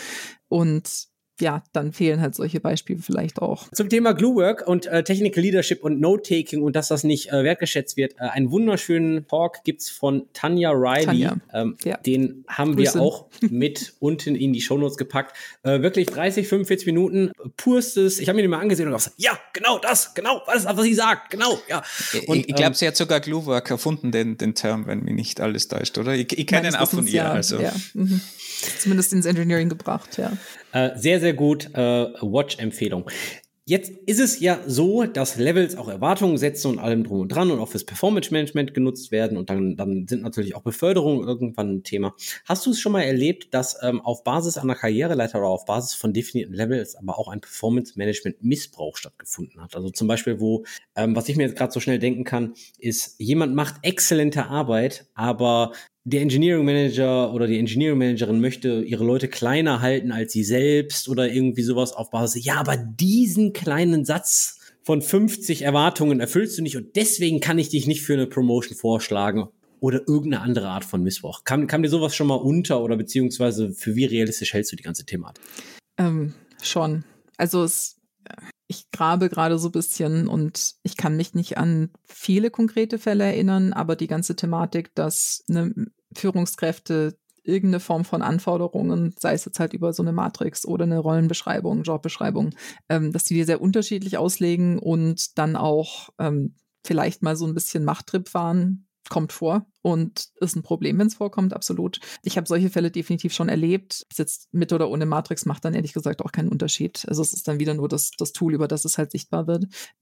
Speaker 3: Und ja, dann fehlen halt solche Beispiele vielleicht auch.
Speaker 1: Zum Thema Gluework und Technical Leadership und Note-Taking und dass das nicht wertgeschätzt wird. Einen wunderschönen Talk gibt's von Tanya Riley. Ja. Den haben wir auch mit unten in die Shownotes gepackt. Wirklich 30, 45 Minuten purstes. Ich habe mir den mal angesehen und gesagt, ja, genau das, was sie sagt, genau, ja.
Speaker 2: Und ich glaube, sie hat sogar Gluework erfunden, den Term, wenn mich nicht alles täuscht, oder? Ich kenne den auch von ihr.
Speaker 3: Ja,
Speaker 2: also.
Speaker 3: Ja. Mhm. Zumindest ins Engineering gebracht, ja.
Speaker 1: Sehr, sehr gut. Watch-Empfehlung. Jetzt ist es ja so, dass Levels auch Erwartungen setzen und allem drum und dran und auch fürs Performance-Management genutzt werden und dann sind natürlich auch Beförderungen irgendwann ein Thema. Hast du es schon mal erlebt, dass auf Basis einer Karriereleiter oder auf Basis von definierten Levels aber auch ein Performance-Management-Missbrauch stattgefunden hat? Also zum Beispiel, was ich mir jetzt gerade so schnell denken kann, ist, jemand macht exzellente Arbeit, aber der Engineering Manager oder die Engineering Managerin möchte ihre Leute kleiner halten als sie selbst oder irgendwie sowas auf Basis, ja, aber diesen kleinen Satz von 50 Erwartungen erfüllst du nicht und deswegen kann ich dich nicht für eine Promotion vorschlagen oder irgendeine andere Art von Missbrauch. Kam dir sowas schon mal unter oder beziehungsweise für wie realistisch hältst du die ganze Thematik?
Speaker 3: Schon. Also Ich grabe gerade so ein bisschen und ich kann mich nicht an viele konkrete Fälle erinnern, aber die ganze Thematik, dass Führungskräfte irgendeine Form von Anforderungen, sei es jetzt halt über so eine Matrix oder eine Rollenbeschreibung, Jobbeschreibung, dass die sehr unterschiedlich auslegen und dann auch vielleicht mal so ein bisschen Machttrip fahren, kommt vor und ist ein Problem, wenn es vorkommt, absolut. Ich habe solche Fälle definitiv schon erlebt. Ob es jetzt mit oder ohne Matrix macht dann ehrlich gesagt auch keinen Unterschied. Also es ist dann wieder nur das Tool, über das es halt sichtbar wird.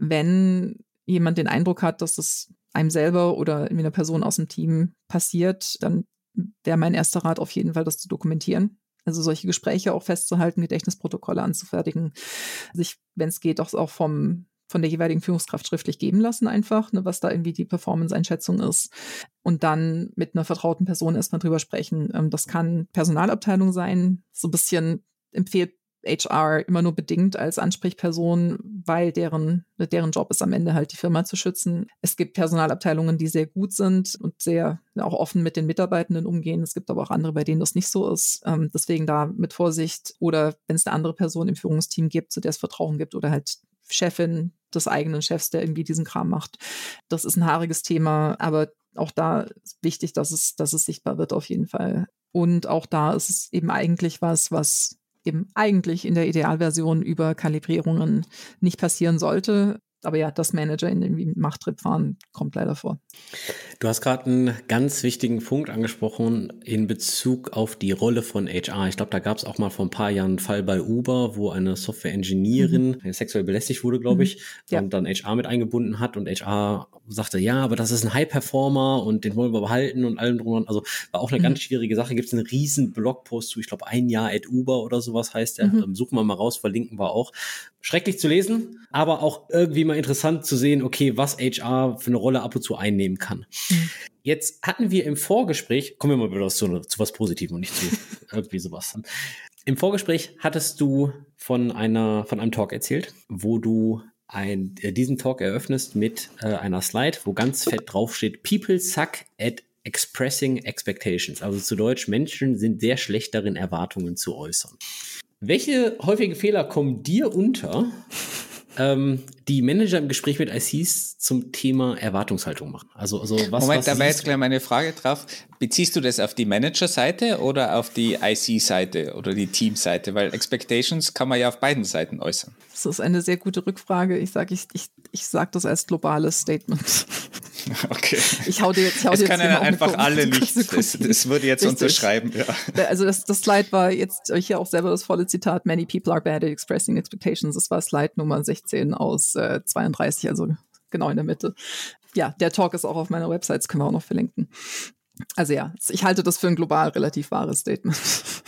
Speaker 3: Wenn jemand den Eindruck hat, dass es einem selber oder irgendwie einer Person aus dem Team passiert, dann wäre mein erster Rat auf jeden Fall, das zu dokumentieren. Also solche Gespräche auch festzuhalten, Gedächtnisprotokolle anzufertigen, sich, wenn es geht, auch von der jeweiligen Führungskraft schriftlich geben lassen einfach, ne, was da irgendwie die Performance-Einschätzung ist. Und dann mit einer vertrauten Person erstmal drüber sprechen. Das kann Personalabteilung sein. So ein bisschen empfiehlt HR immer nur bedingt als Ansprechperson, weil deren Job ist am Ende halt, die Firma zu schützen. Es gibt Personalabteilungen, die sehr gut sind und sehr auch offen mit den Mitarbeitenden umgehen. Es gibt aber auch andere, bei denen das nicht so ist. Deswegen da mit Vorsicht oder wenn es eine andere Person im Führungsteam gibt, zu der es Vertrauen gibt oder halt Chefin des eigenen Chefs, der irgendwie diesen Kram macht. Das ist ein haariges Thema, aber auch da ist wichtig, dass es sichtbar wird auf jeden Fall. Und auch da ist es eben eigentlich was eben eigentlich in der Idealversion über Kalibrierungen nicht passieren sollte. Aber ja, dass Manager in irgendwie Machttrip fahren, kommt leider vor.
Speaker 1: Du hast gerade einen ganz wichtigen Punkt angesprochen in Bezug auf die Rolle von HR. Ich glaube, da gab es auch mal vor ein paar Jahren einen Fall bei Uber, wo eine Software-Engineerin sexuell belästigt wurde, glaube ich, und dann HR mit eingebunden hat und HR sagte, ja, aber das ist ein High-Performer und den wollen wir behalten und allem drum und. Also war auch eine ganz schwierige Sache. Gibt es einen riesen Blogpost zu, ich glaube, 1 Jahr at Uber oder sowas heißt der. Suchen wir mal raus, verlinken wir auch. Schrecklich zu lesen, aber auch irgendwie mal interessant zu sehen, okay, was HR für eine Rolle ab und zu einnehmen kann. Jetzt hatten wir im Vorgespräch, kommen wir mal wieder zu was Positivem und nicht zu irgendwie sowas. Im Vorgespräch hattest du von einem Talk erzählt, wo du diesen Talk eröffnest mit einer Slide, wo ganz fett draufsteht, People suck at expressing expectations. Also zu Deutsch, Menschen sind sehr schlecht darin, Erwartungen zu äußern. Welche häufigen Fehler kommen dir unter, die Manager im Gespräch mit ICs zum Thema Erwartungshaltung machen? Also was
Speaker 2: Moment, da war jetzt gleich meine Frage drauf. Beziehst du das auf die Manager-Seite oder auf die IC-Seite oder die Team-Seite? Weil Expectations kann man ja auf beiden Seiten äußern.
Speaker 3: Das ist eine sehr gute Rückfrage. Ich sag das als globales Statement.
Speaker 2: Okay.
Speaker 3: Ich hau dir jetzt
Speaker 2: kann ja einfach alle nicht. Das würde jetzt unterschreiben. Ja.
Speaker 3: Also das Slide war jetzt hier auch selber das volle Zitat. Many people are bad at expressing expectations. Das war Slide Nummer 16 aus 32, also genau in der Mitte. Ja, der Talk ist auch auf meiner Website, das können wir auch noch verlinken. Also ja, ich halte das für ein global relativ wahres Statement.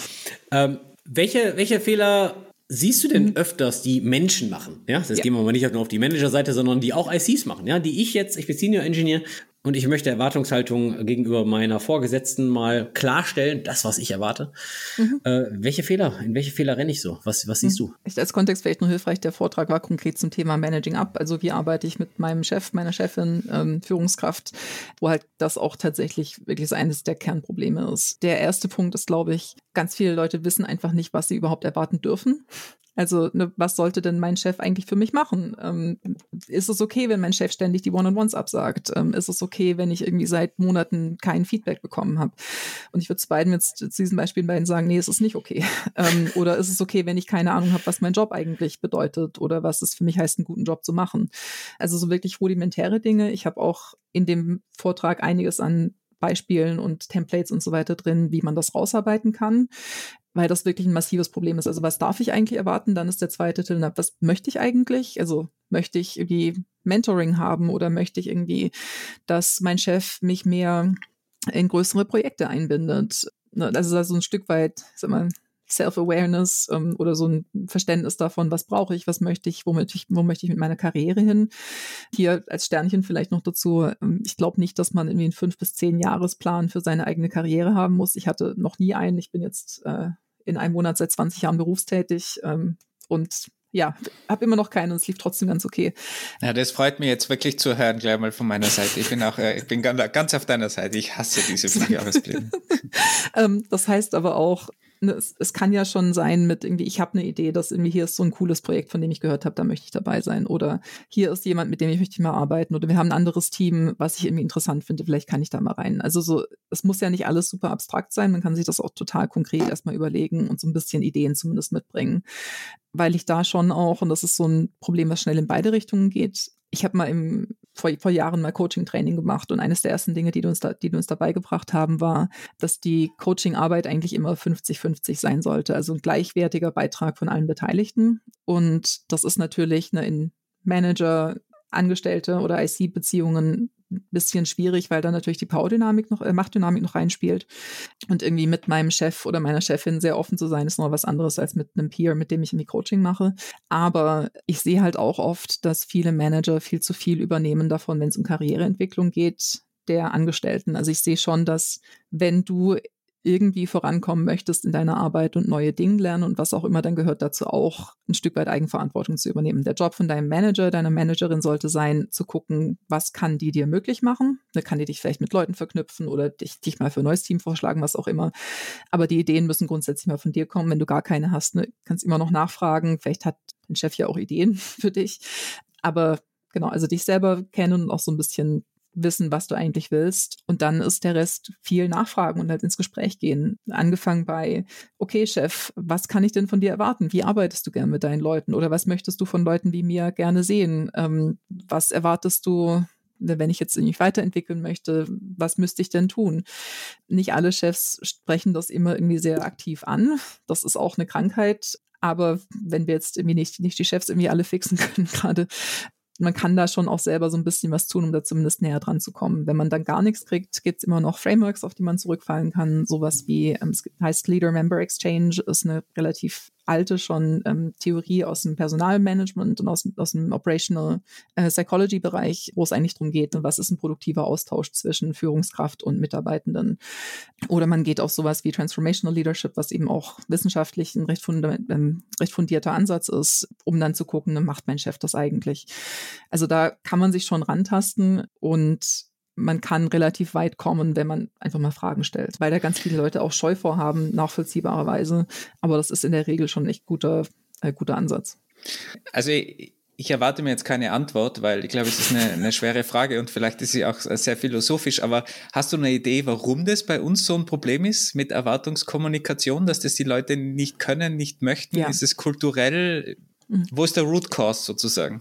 Speaker 1: Welche Fehler siehst du denn öfters, die Menschen machen? Ja, das gehen wir mal nicht nur auf die Manager-Seite, sondern die auch ICs machen. Ja, ich bin Senior Engineer und ich möchte Erwartungshaltung gegenüber meiner Vorgesetzten mal klarstellen, das, was ich erwarte. In welche Fehler renne ich so? Was siehst du?
Speaker 3: Als Kontext vielleicht noch hilfreich, der Vortrag war konkret zum Thema Managing Up. Also wie arbeite ich mit meinem Chef, meiner Chefin, Führungskraft, wo halt das auch tatsächlich wirklich so eines der Kernprobleme ist. Der erste Punkt ist, glaube ich, ganz viele Leute wissen einfach nicht, was sie überhaupt erwarten dürfen. Also, was sollte denn mein Chef eigentlich für mich machen? Ist es okay, wenn mein Chef ständig die One-on-Ones absagt? Ist es okay, wenn ich irgendwie seit Monaten kein Feedback bekommen habe? Und ich würde zu diesen Beispielen beiden sagen, nee, es ist nicht okay. Oder ist es okay, wenn ich keine Ahnung habe, was mein Job eigentlich bedeutet oder was es für mich heißt, einen guten Job zu machen? Also so wirklich rudimentäre Dinge. Ich habe auch in dem Vortrag einiges an Beispielen und Templates und so weiter drin, wie man das rausarbeiten kann, weil das wirklich ein massives Problem ist. Also was darf ich eigentlich erwarten? Dann ist der zweite Titel, was möchte ich eigentlich? Also möchte ich irgendwie Mentoring haben oder möchte ich irgendwie, dass mein Chef mich mehr in größere Projekte einbindet? Also so ein Stück weit, sag mal, Self-Awareness oder so ein Verständnis davon, was brauche ich, was möchte ich, wo möchte ich mit meiner Karriere hin. Hier als Sternchen vielleicht noch dazu, ich glaube nicht, dass man irgendwie einen 5- bis 10-Jahresplan für seine eigene Karriere haben muss. Ich hatte noch nie einen. Ich bin jetzt in einem Monat seit 20 Jahren berufstätig und ja, habe immer noch keinen und es lief trotzdem ganz okay.
Speaker 2: Ja, das freut mich jetzt wirklich zu hören, gleich mal von meiner Seite. Ich bin ganz auf deiner Seite. Ich hasse diese 5-Jahrespläne.
Speaker 3: Das heißt aber auch, es kann ja schon sein mit irgendwie, ich habe eine Idee, dass irgendwie hier ist so ein cooles Projekt, von dem ich gehört habe, da möchte ich dabei sein. Oder hier ist jemand, mit dem ich möchte mal arbeiten. Oder wir haben ein anderes Team, was ich irgendwie interessant finde, vielleicht kann ich da mal rein. Also so, es muss ja nicht alles super abstrakt sein, man kann sich das auch total konkret erstmal überlegen und so ein bisschen Ideen zumindest mitbringen. Weil ich da schon auch, und das ist so ein Problem, was schnell in beide Richtungen geht, ich habe mal vor Jahren mal Coaching-Training gemacht und eines der ersten Dinge, die uns dabei gebracht haben, war, dass die Coaching-Arbeit eigentlich immer 50-50 sein sollte, also ein gleichwertiger Beitrag von allen Beteiligten. Und das ist natürlich in Manager, Angestellte oder IC-Beziehungen ein bisschen schwierig, weil da natürlich die Machtdynamik noch reinspielt. Und irgendwie mit meinem Chef oder meiner Chefin sehr offen zu sein, ist noch was anderes als mit einem Peer, mit dem ich irgendwie Coaching mache. Aber ich sehe halt auch oft, dass viele Manager viel zu viel übernehmen davon, wenn es um Karriereentwicklung geht, der Angestellten. Also ich sehe schon, dass wenn du irgendwie vorankommen möchtest in deiner Arbeit und neue Dinge lernen und was auch immer, dann gehört dazu auch ein Stück weit Eigenverantwortung zu übernehmen. Der Job von deinem Manager, deiner Managerin sollte sein, zu gucken, was kann die dir möglich machen? Da kann die dich vielleicht mit Leuten verknüpfen oder dich mal für ein neues Team vorschlagen, was auch immer. Aber die Ideen müssen grundsätzlich mal von dir kommen. Wenn du gar keine hast, kannst immer noch nachfragen. Vielleicht hat dein Chef ja auch Ideen für dich. Aber genau, also dich selber kennen und auch so ein bisschen wissen, was du eigentlich willst. Und dann ist der Rest viel nachfragen und halt ins Gespräch gehen. Angefangen bei, okay, Chef, was kann ich denn von dir erwarten? Wie arbeitest du gern mit deinen Leuten? Oder was möchtest du von Leuten wie mir gerne sehen? Was erwartest du, wenn ich jetzt mich weiterentwickeln möchte? Was müsste ich denn tun? Nicht alle Chefs sprechen das immer irgendwie sehr aktiv an. Das ist auch eine Krankheit. Aber wenn wir jetzt irgendwie nicht die Chefs irgendwie alle fixen können gerade, man kann da schon auch selber so ein bisschen was tun, um da zumindest näher dran zu kommen. Wenn man dann gar nichts kriegt, gibt es immer noch Frameworks, auf die man zurückfallen kann. Sowas wie, es heißt Leader-Member Exchange, ist eine relativ alte schon Theorie aus dem Personalmanagement und aus dem Operational Psychology-Bereich, wo es eigentlich darum geht, was ist ein produktiver Austausch zwischen Führungskraft und Mitarbeitenden. Oder man geht auf sowas wie Transformational Leadership, was eben auch wissenschaftlich ein recht fundierter Ansatz ist, um dann zu gucken, macht mein Chef das eigentlich? Also da kann man sich schon rantasten und man kann relativ weit kommen, wenn man einfach mal Fragen stellt, weil da ganz viele Leute auch Scheu vorhaben, nachvollziehbarerweise. Aber das ist in der Regel schon echt guter Ansatz.
Speaker 2: Also ich erwarte mir jetzt keine Antwort, weil ich glaube, es ist eine schwere Frage und vielleicht ist sie auch sehr philosophisch, aber hast du eine Idee, warum das bei uns so ein Problem ist mit Erwartungskommunikation, dass das die Leute nicht können, nicht möchten? Ja. Ist es kulturell? Wo ist der Root Cause sozusagen?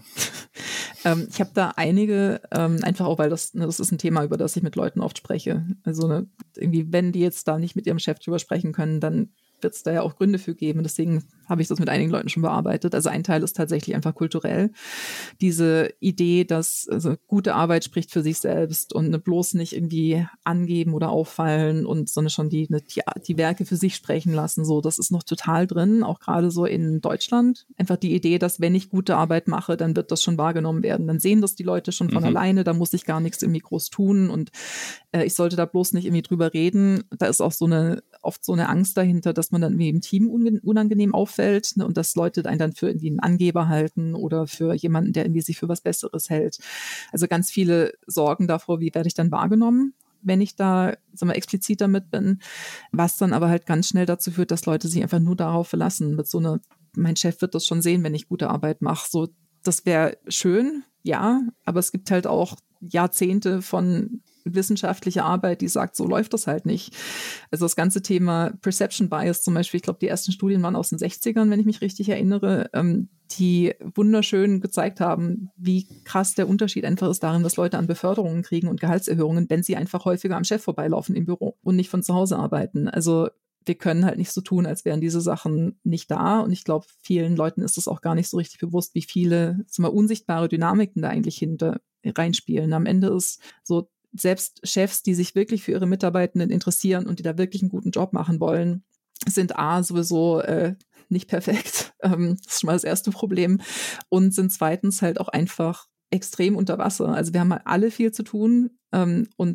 Speaker 3: Ich habe da einige, einfach auch, weil das ist ein Thema, über das ich mit Leuten oft spreche. Also irgendwie, wenn die jetzt da nicht mit ihrem Chef drüber sprechen können, dann wird es da ja auch Gründe für geben. Deswegen habe ich das mit einigen Leuten schon bearbeitet. Also ein Teil ist tatsächlich einfach kulturell. Diese Idee, dass gute Arbeit spricht für sich selbst und bloß nicht irgendwie angeben oder auffallen sondern schon die Werke für sich sprechen lassen. So, das ist noch total drin, auch gerade so in Deutschland. Einfach die Idee, dass wenn ich gute Arbeit mache, dann wird das schon wahrgenommen werden. Dann sehen das die Leute schon von alleine, da muss ich gar nichts irgendwie groß tun und ich sollte da bloß nicht irgendwie drüber reden. Da ist auch oft so eine Angst dahinter, dass man dann irgendwie im Team unangenehm auffällt, und dass Leute einen dann für irgendwie einen Angeber halten oder für jemanden, der irgendwie sich für was Besseres hält. Also ganz viele Sorgen davor, wie werde ich dann wahrgenommen, wenn ich da explizit damit bin, was dann aber halt ganz schnell dazu führt, dass Leute sich einfach nur darauf verlassen, mit mein Chef wird das schon sehen, wenn ich gute Arbeit mache. So, das wäre schön, ja, aber es gibt halt auch Jahrzehnte von wissenschaftliche Arbeit, die sagt, so läuft das halt nicht. Also das ganze Thema Perception Bias zum Beispiel, ich glaube, die ersten Studien waren aus den 60ern, wenn ich mich richtig erinnere, die wunderschön gezeigt haben, wie krass der Unterschied einfach ist darin, dass Leute an Beförderungen kriegen und Gehaltserhöhungen, wenn sie einfach häufiger am Chef vorbeilaufen im Büro und nicht von zu Hause arbeiten. Also wir können halt nicht so tun, als wären diese Sachen nicht da. Und ich glaube, vielen Leuten ist es auch gar nicht so richtig bewusst, wie viele unsichtbare Dynamiken da eigentlich reinspielen. Am Ende ist so, selbst Chefs, die sich wirklich für ihre Mitarbeitenden interessieren und die da wirklich einen guten Job machen wollen, sind sowieso nicht perfekt. Das ist schon mal das erste Problem. Und sind zweitens halt auch einfach extrem unter Wasser. Also wir haben halt alle viel zu tun und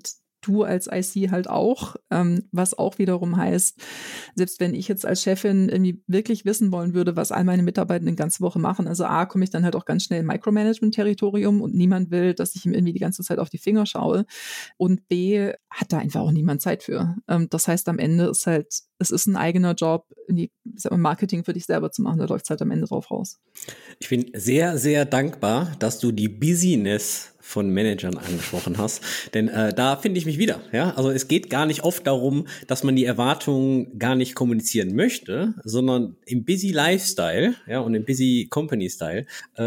Speaker 3: du als IC halt auch, was auch wiederum heißt, selbst wenn ich jetzt als Chefin irgendwie wirklich wissen wollen würde, was all meine Mitarbeitenden die ganze Woche machen, also A, komme ich dann halt auch ganz schnell in Micromanagement-Territorium und niemand will, dass ich ihm irgendwie die ganze Zeit auf die Finger schaue, und B, hat da einfach auch niemand Zeit für. Das heißt, am Ende ist halt, es ist ein eigener Job, Marketing für dich selber zu machen, da läuft es halt am Ende drauf raus.
Speaker 1: Ich bin sehr, sehr dankbar, dass du die Busyness von Managern angesprochen hast, denn da finde ich mich wieder. Ja, also es geht gar nicht oft darum, dass man die Erwartungen gar nicht kommunizieren möchte, sondern im Busy Lifestyle, ja, und im Busy Company Style,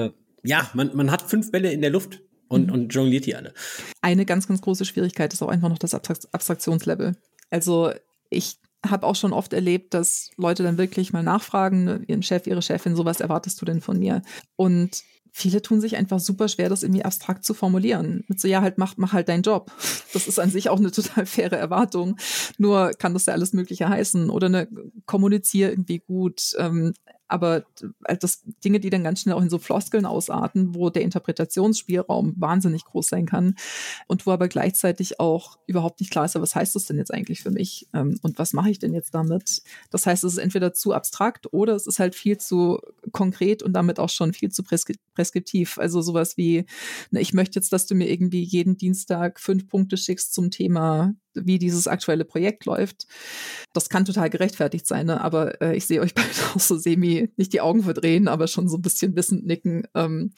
Speaker 1: man hat 5 Bälle in der Luft und jongliert die alle.
Speaker 3: Eine ganz, ganz große Schwierigkeit ist auch einfach noch das Abstraktionslevel. Also ich habe auch schon oft erlebt, dass Leute dann wirklich mal nachfragen, ihren Chef, ihre Chefin, so was erwartest du denn von mir? Und viele tun sich einfach super schwer, das irgendwie abstrakt zu formulieren. Mit so, ja, halt, mach halt deinen Job. Das ist an sich auch eine total faire Erwartung. Nur kann das ja alles Mögliche heißen. Oder kommunizier irgendwie gut. Aber das Dinge, die dann ganz schnell auch in so Floskeln ausarten, wo der Interpretationsspielraum wahnsinnig groß sein kann und wo aber gleichzeitig auch überhaupt nicht klar ist, was heißt das denn jetzt eigentlich für mich und was mache ich denn jetzt damit? Das heißt, es ist entweder zu abstrakt oder es ist halt viel zu konkret und damit auch schon viel zu preskriptiv. Also sowas wie, ich möchte jetzt, dass du mir irgendwie jeden Dienstag 5 Punkte schickst zum Thema, wie dieses aktuelle Projekt läuft. Das kann total gerechtfertigt sein, ne? Aber ich sehe euch beide auch so nicht die Augen verdrehen, aber schon so ein bisschen wissend nicken.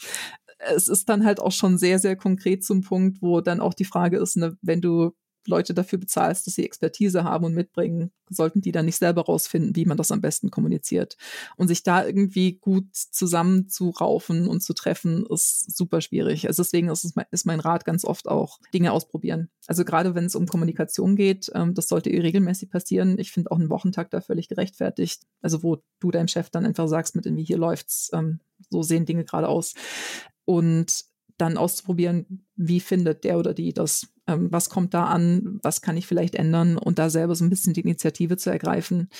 Speaker 3: Es ist dann halt auch schon sehr, sehr konkret zum Punkt, wo dann auch die Frage ist, ne, wenn du Leute dafür bezahlst, dass sie Expertise haben und mitbringen, sollten die dann nicht selber rausfinden, wie man das am besten kommuniziert. Und sich da irgendwie gut zusammenzuraufen und zu treffen, ist super schwierig. Also deswegen ist mein Rat ganz oft auch Dinge ausprobieren. Also gerade wenn es um Kommunikation geht, das sollte regelmäßig passieren. Ich finde auch einen Wochentag da völlig gerechtfertigt. Also wo du deinem Chef dann einfach sagst, mit irgendwie hier läuft's, so sehen Dinge gerade aus. Und dann auszuprobieren, wie findet der oder die das, was kommt da an, was kann ich vielleicht ändern und da selber so ein bisschen die Initiative zu ergreifen,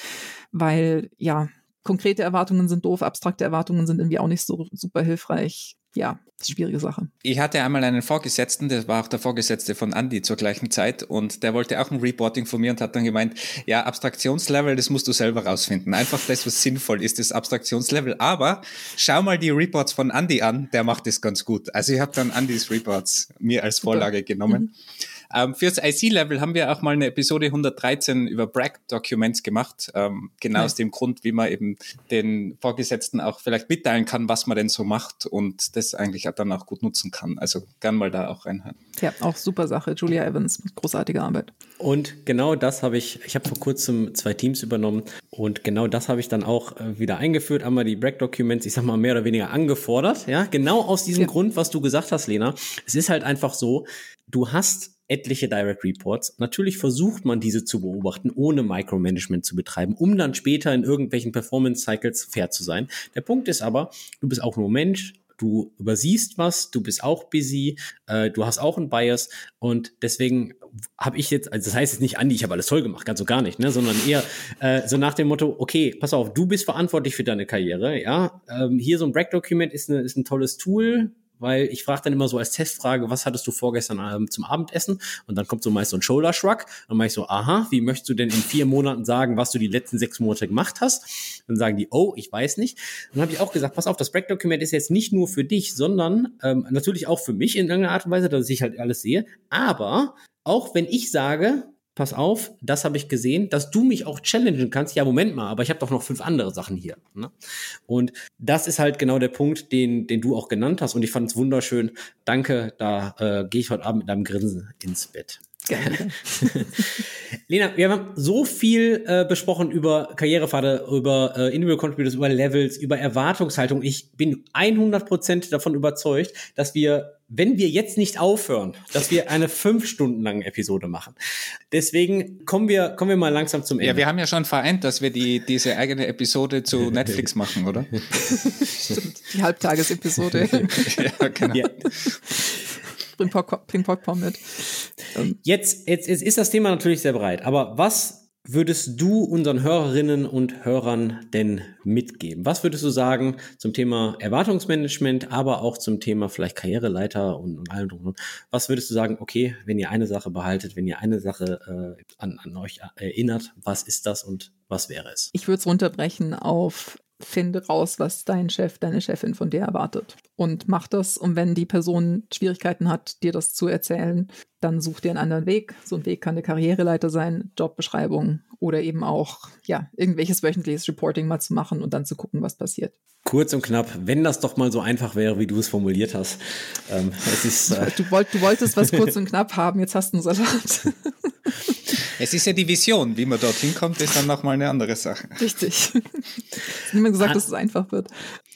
Speaker 3: weil ja, konkrete Erwartungen sind doof, abstrakte Erwartungen sind irgendwie auch nicht so super hilfreich. Ja, das ist eine schwierige Sache.
Speaker 2: Ich hatte einmal einen Vorgesetzten, das war auch der Vorgesetzte von Andi zur gleichen Zeit und der wollte auch ein Reporting von mir und hat dann gemeint, ja, Abstraktionslevel, das musst du selber rausfinden. Einfach das, was sinnvoll ist, das Abstraktionslevel. Aber schau mal die Reports von Andi an, der macht das ganz gut. Also ich habe dann Andis Reports mir als Vorlage genommen. Fürs IC-Level haben wir auch mal eine Episode 113 über Bragg-Documents gemacht, genau aus dem Grund, wie man eben den Vorgesetzten auch vielleicht mitteilen kann, was man denn so macht und das eigentlich dann auch gut nutzen kann. Also gern mal da auch reinhören.
Speaker 3: Ja, auch super Sache. Julia Evans, großartige Arbeit.
Speaker 1: Und genau das habe ich habe vor kurzem 2 Teams übernommen und genau das habe ich dann auch wieder eingeführt, einmal die Bragg-Documents, ich sag mal mehr oder weniger angefordert, ja, genau aus diesem Grund, was du gesagt hast, Lena. Es ist halt einfach so, du hast etliche Direct Reports. Natürlich versucht man, diese zu beobachten, ohne Micromanagement zu betreiben, um dann später in irgendwelchen Performance-Cycles fair zu sein. Der Punkt ist aber, du bist auch nur Mensch, du übersiehst was, du bist auch busy, du hast auch einen Bias und deswegen habe ich jetzt, also das heißt jetzt nicht, Andi, ich habe alles toll gemacht, ganz so gar nicht, ne, sondern eher so nach dem Motto, okay, pass auf, du bist verantwortlich für deine Karriere, ja, hier so ein Bragg-Dokument ist ein tolles Tool, weil ich frage dann immer so als Testfrage, was hattest du vorgestern zum Abendessen? Und dann kommt so meist so ein Shoulder-Shrug. Dann mache ich so, aha, wie möchtest du denn in 4 Monaten sagen, was du die letzten 6 Monate gemacht hast? Dann sagen die, oh, ich weiß nicht. Dann habe ich auch gesagt, pass auf, das Bragg-Dokument ist jetzt nicht nur für dich, sondern natürlich auch für mich in irgendeiner Art und Weise, dass ich halt alles sehe. Aber auch wenn ich sage, pass auf, das habe ich gesehen, dass du mich auch challengen kannst. Ja, Moment mal, aber ich habe doch noch 5 andere Sachen hier. Ne? Und das ist halt genau der Punkt, den du auch genannt hast. Und ich fand es wunderschön. Danke, da gehe ich heute Abend mit einem Grinsen ins Bett.
Speaker 3: Gerne.
Speaker 1: Lena, wir haben so viel besprochen über Karrierepfade, über Individual Contributors, über Levels, über Erwartungshaltung. Ich bin 100% davon überzeugt, dass wir, wenn wir jetzt nicht aufhören, dass wir eine 5 Stunden lange Episode machen. Deswegen kommen wir mal langsam zum Ende.
Speaker 2: Ja, wir haben ja schon vereint, dass wir diese eigene Episode zu Netflix machen, oder?
Speaker 3: Stimmt, die Halbtagesepisode.
Speaker 2: Ja, genau. Ja.
Speaker 3: Bring Popcorn mit.
Speaker 1: Jetzt ist das Thema natürlich sehr breit, aber was würdest du unseren Hörerinnen und Hörern denn mitgeben? Was würdest du sagen zum Thema Erwartungsmanagement, aber auch zum Thema vielleicht Karriereleiter und allem drum? Was würdest du sagen, okay, wenn ihr eine Sache behaltet, wenn ihr eine Sache an euch erinnert, was ist das und was wäre es?
Speaker 3: Ich würde es runterbrechen auf: Finde raus, was dein Chef, deine Chefin von dir erwartet und mach das. Und wenn die Person Schwierigkeiten hat, dir das zu erzählen, dann such dir einen anderen Weg. So ein Weg kann eine Karriereleiter sein, Jobbeschreibung oder eben auch irgendwelches wöchentliches Reporting mal zu machen und dann zu gucken, was passiert.
Speaker 1: Kurz und knapp, wenn das doch mal so einfach wäre, wie du es formuliert hast. Es ist,
Speaker 3: du wolltest was kurz und knapp haben, jetzt hast du einen Salat.
Speaker 2: Es ist ja die Vision, wie man dorthin kommt, ist dann nochmal eine andere Sache.
Speaker 3: Richtig. Es hat niemand gesagt, dass es einfach wird.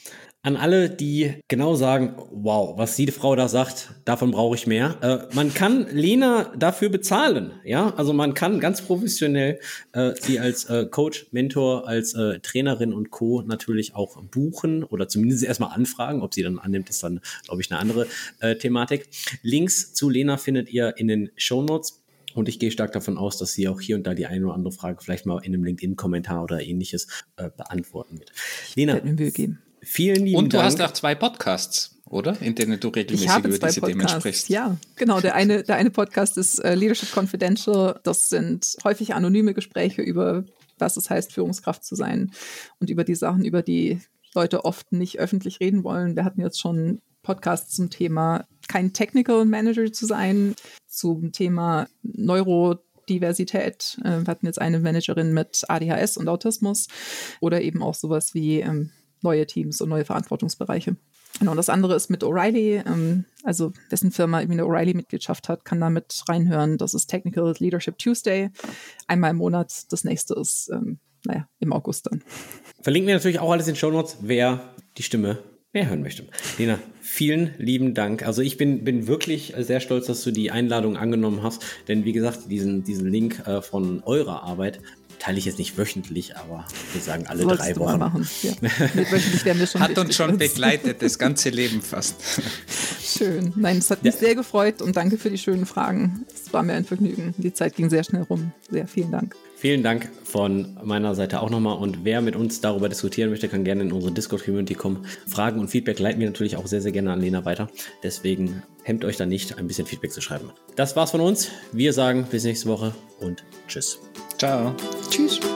Speaker 1: An alle, die genau sagen, wow, was die Frau da sagt, davon brauche ich mehr. Man kann Lena dafür bezahlen, ja, also man kann ganz professionell sie als Coach, Mentor, als Trainerin und Co. natürlich auch buchen oder zumindest erstmal anfragen. Ob sie dann annimmt, ist dann, glaube ich, eine andere Thematik. Links zu Lena findet ihr in den Shownotes. Und ich gehe stark davon aus, dass sie auch hier und da die eine oder andere Frage vielleicht mal in einem LinkedIn-Kommentar oder ähnliches beantworten wird. Lena,
Speaker 3: mir Mühe geben.
Speaker 1: Vielen lieben Dank.
Speaker 2: Und du hast auch 2 Podcasts, oder? In denen du regelmäßig über diese Themen sprichst.
Speaker 3: Ja, genau. Der eine Podcast ist Leadership Confidential. Das sind häufig anonyme Gespräche über, was es heißt, Führungskraft zu sein und über die Sachen, über die Leute oft nicht öffentlich reden wollen. Wir hatten jetzt schon Podcasts zum Thema, kein Technical Manager zu sein, zum Thema Neurodiversität. Wir hatten jetzt eine Managerin mit ADHS und Autismus oder eben auch sowas wie neue Teams und neue Verantwortungsbereiche. Genau, und das andere ist mit O'Reilly, also dessen Firma irgendwie eine O'Reilly-Mitgliedschaft hat, kann da mit reinhören. Das ist Technical Leadership Tuesday, einmal im Monat. Das nächste ist, im August dann.
Speaker 1: Verlinken wir natürlich auch alles in den Shownotes, wer die Stimme mehr hören möchte. Lena, vielen lieben Dank. Also ich bin wirklich sehr stolz, dass du die Einladung angenommen hast, denn wie gesagt, diesen Link von eurer Arbeit teile ich jetzt nicht wöchentlich, aber wir sagen alle 3 Wochen.
Speaker 3: Mal machen. Ja. Wöchentlich werden wir schon.
Speaker 2: Hat uns schon begleitet, das ganze Leben fast.
Speaker 3: Schön. Nein, es hat mich sehr gefreut und danke für die schönen Fragen. Es war mir ein Vergnügen. Die Zeit ging sehr schnell rum. Sehr vielen Dank.
Speaker 1: Vielen Dank von meiner Seite auch nochmal. Und wer mit uns darüber diskutieren möchte, kann gerne in unsere Discord-Community kommen. Fragen und Feedback leiten wir natürlich auch sehr, sehr gerne an Lena weiter. Deswegen hemmt euch da nicht, ein bisschen Feedback zu schreiben. Das war's von uns. Wir sagen bis nächste Woche und tschüss.
Speaker 2: Ciao.
Speaker 3: Tschüss.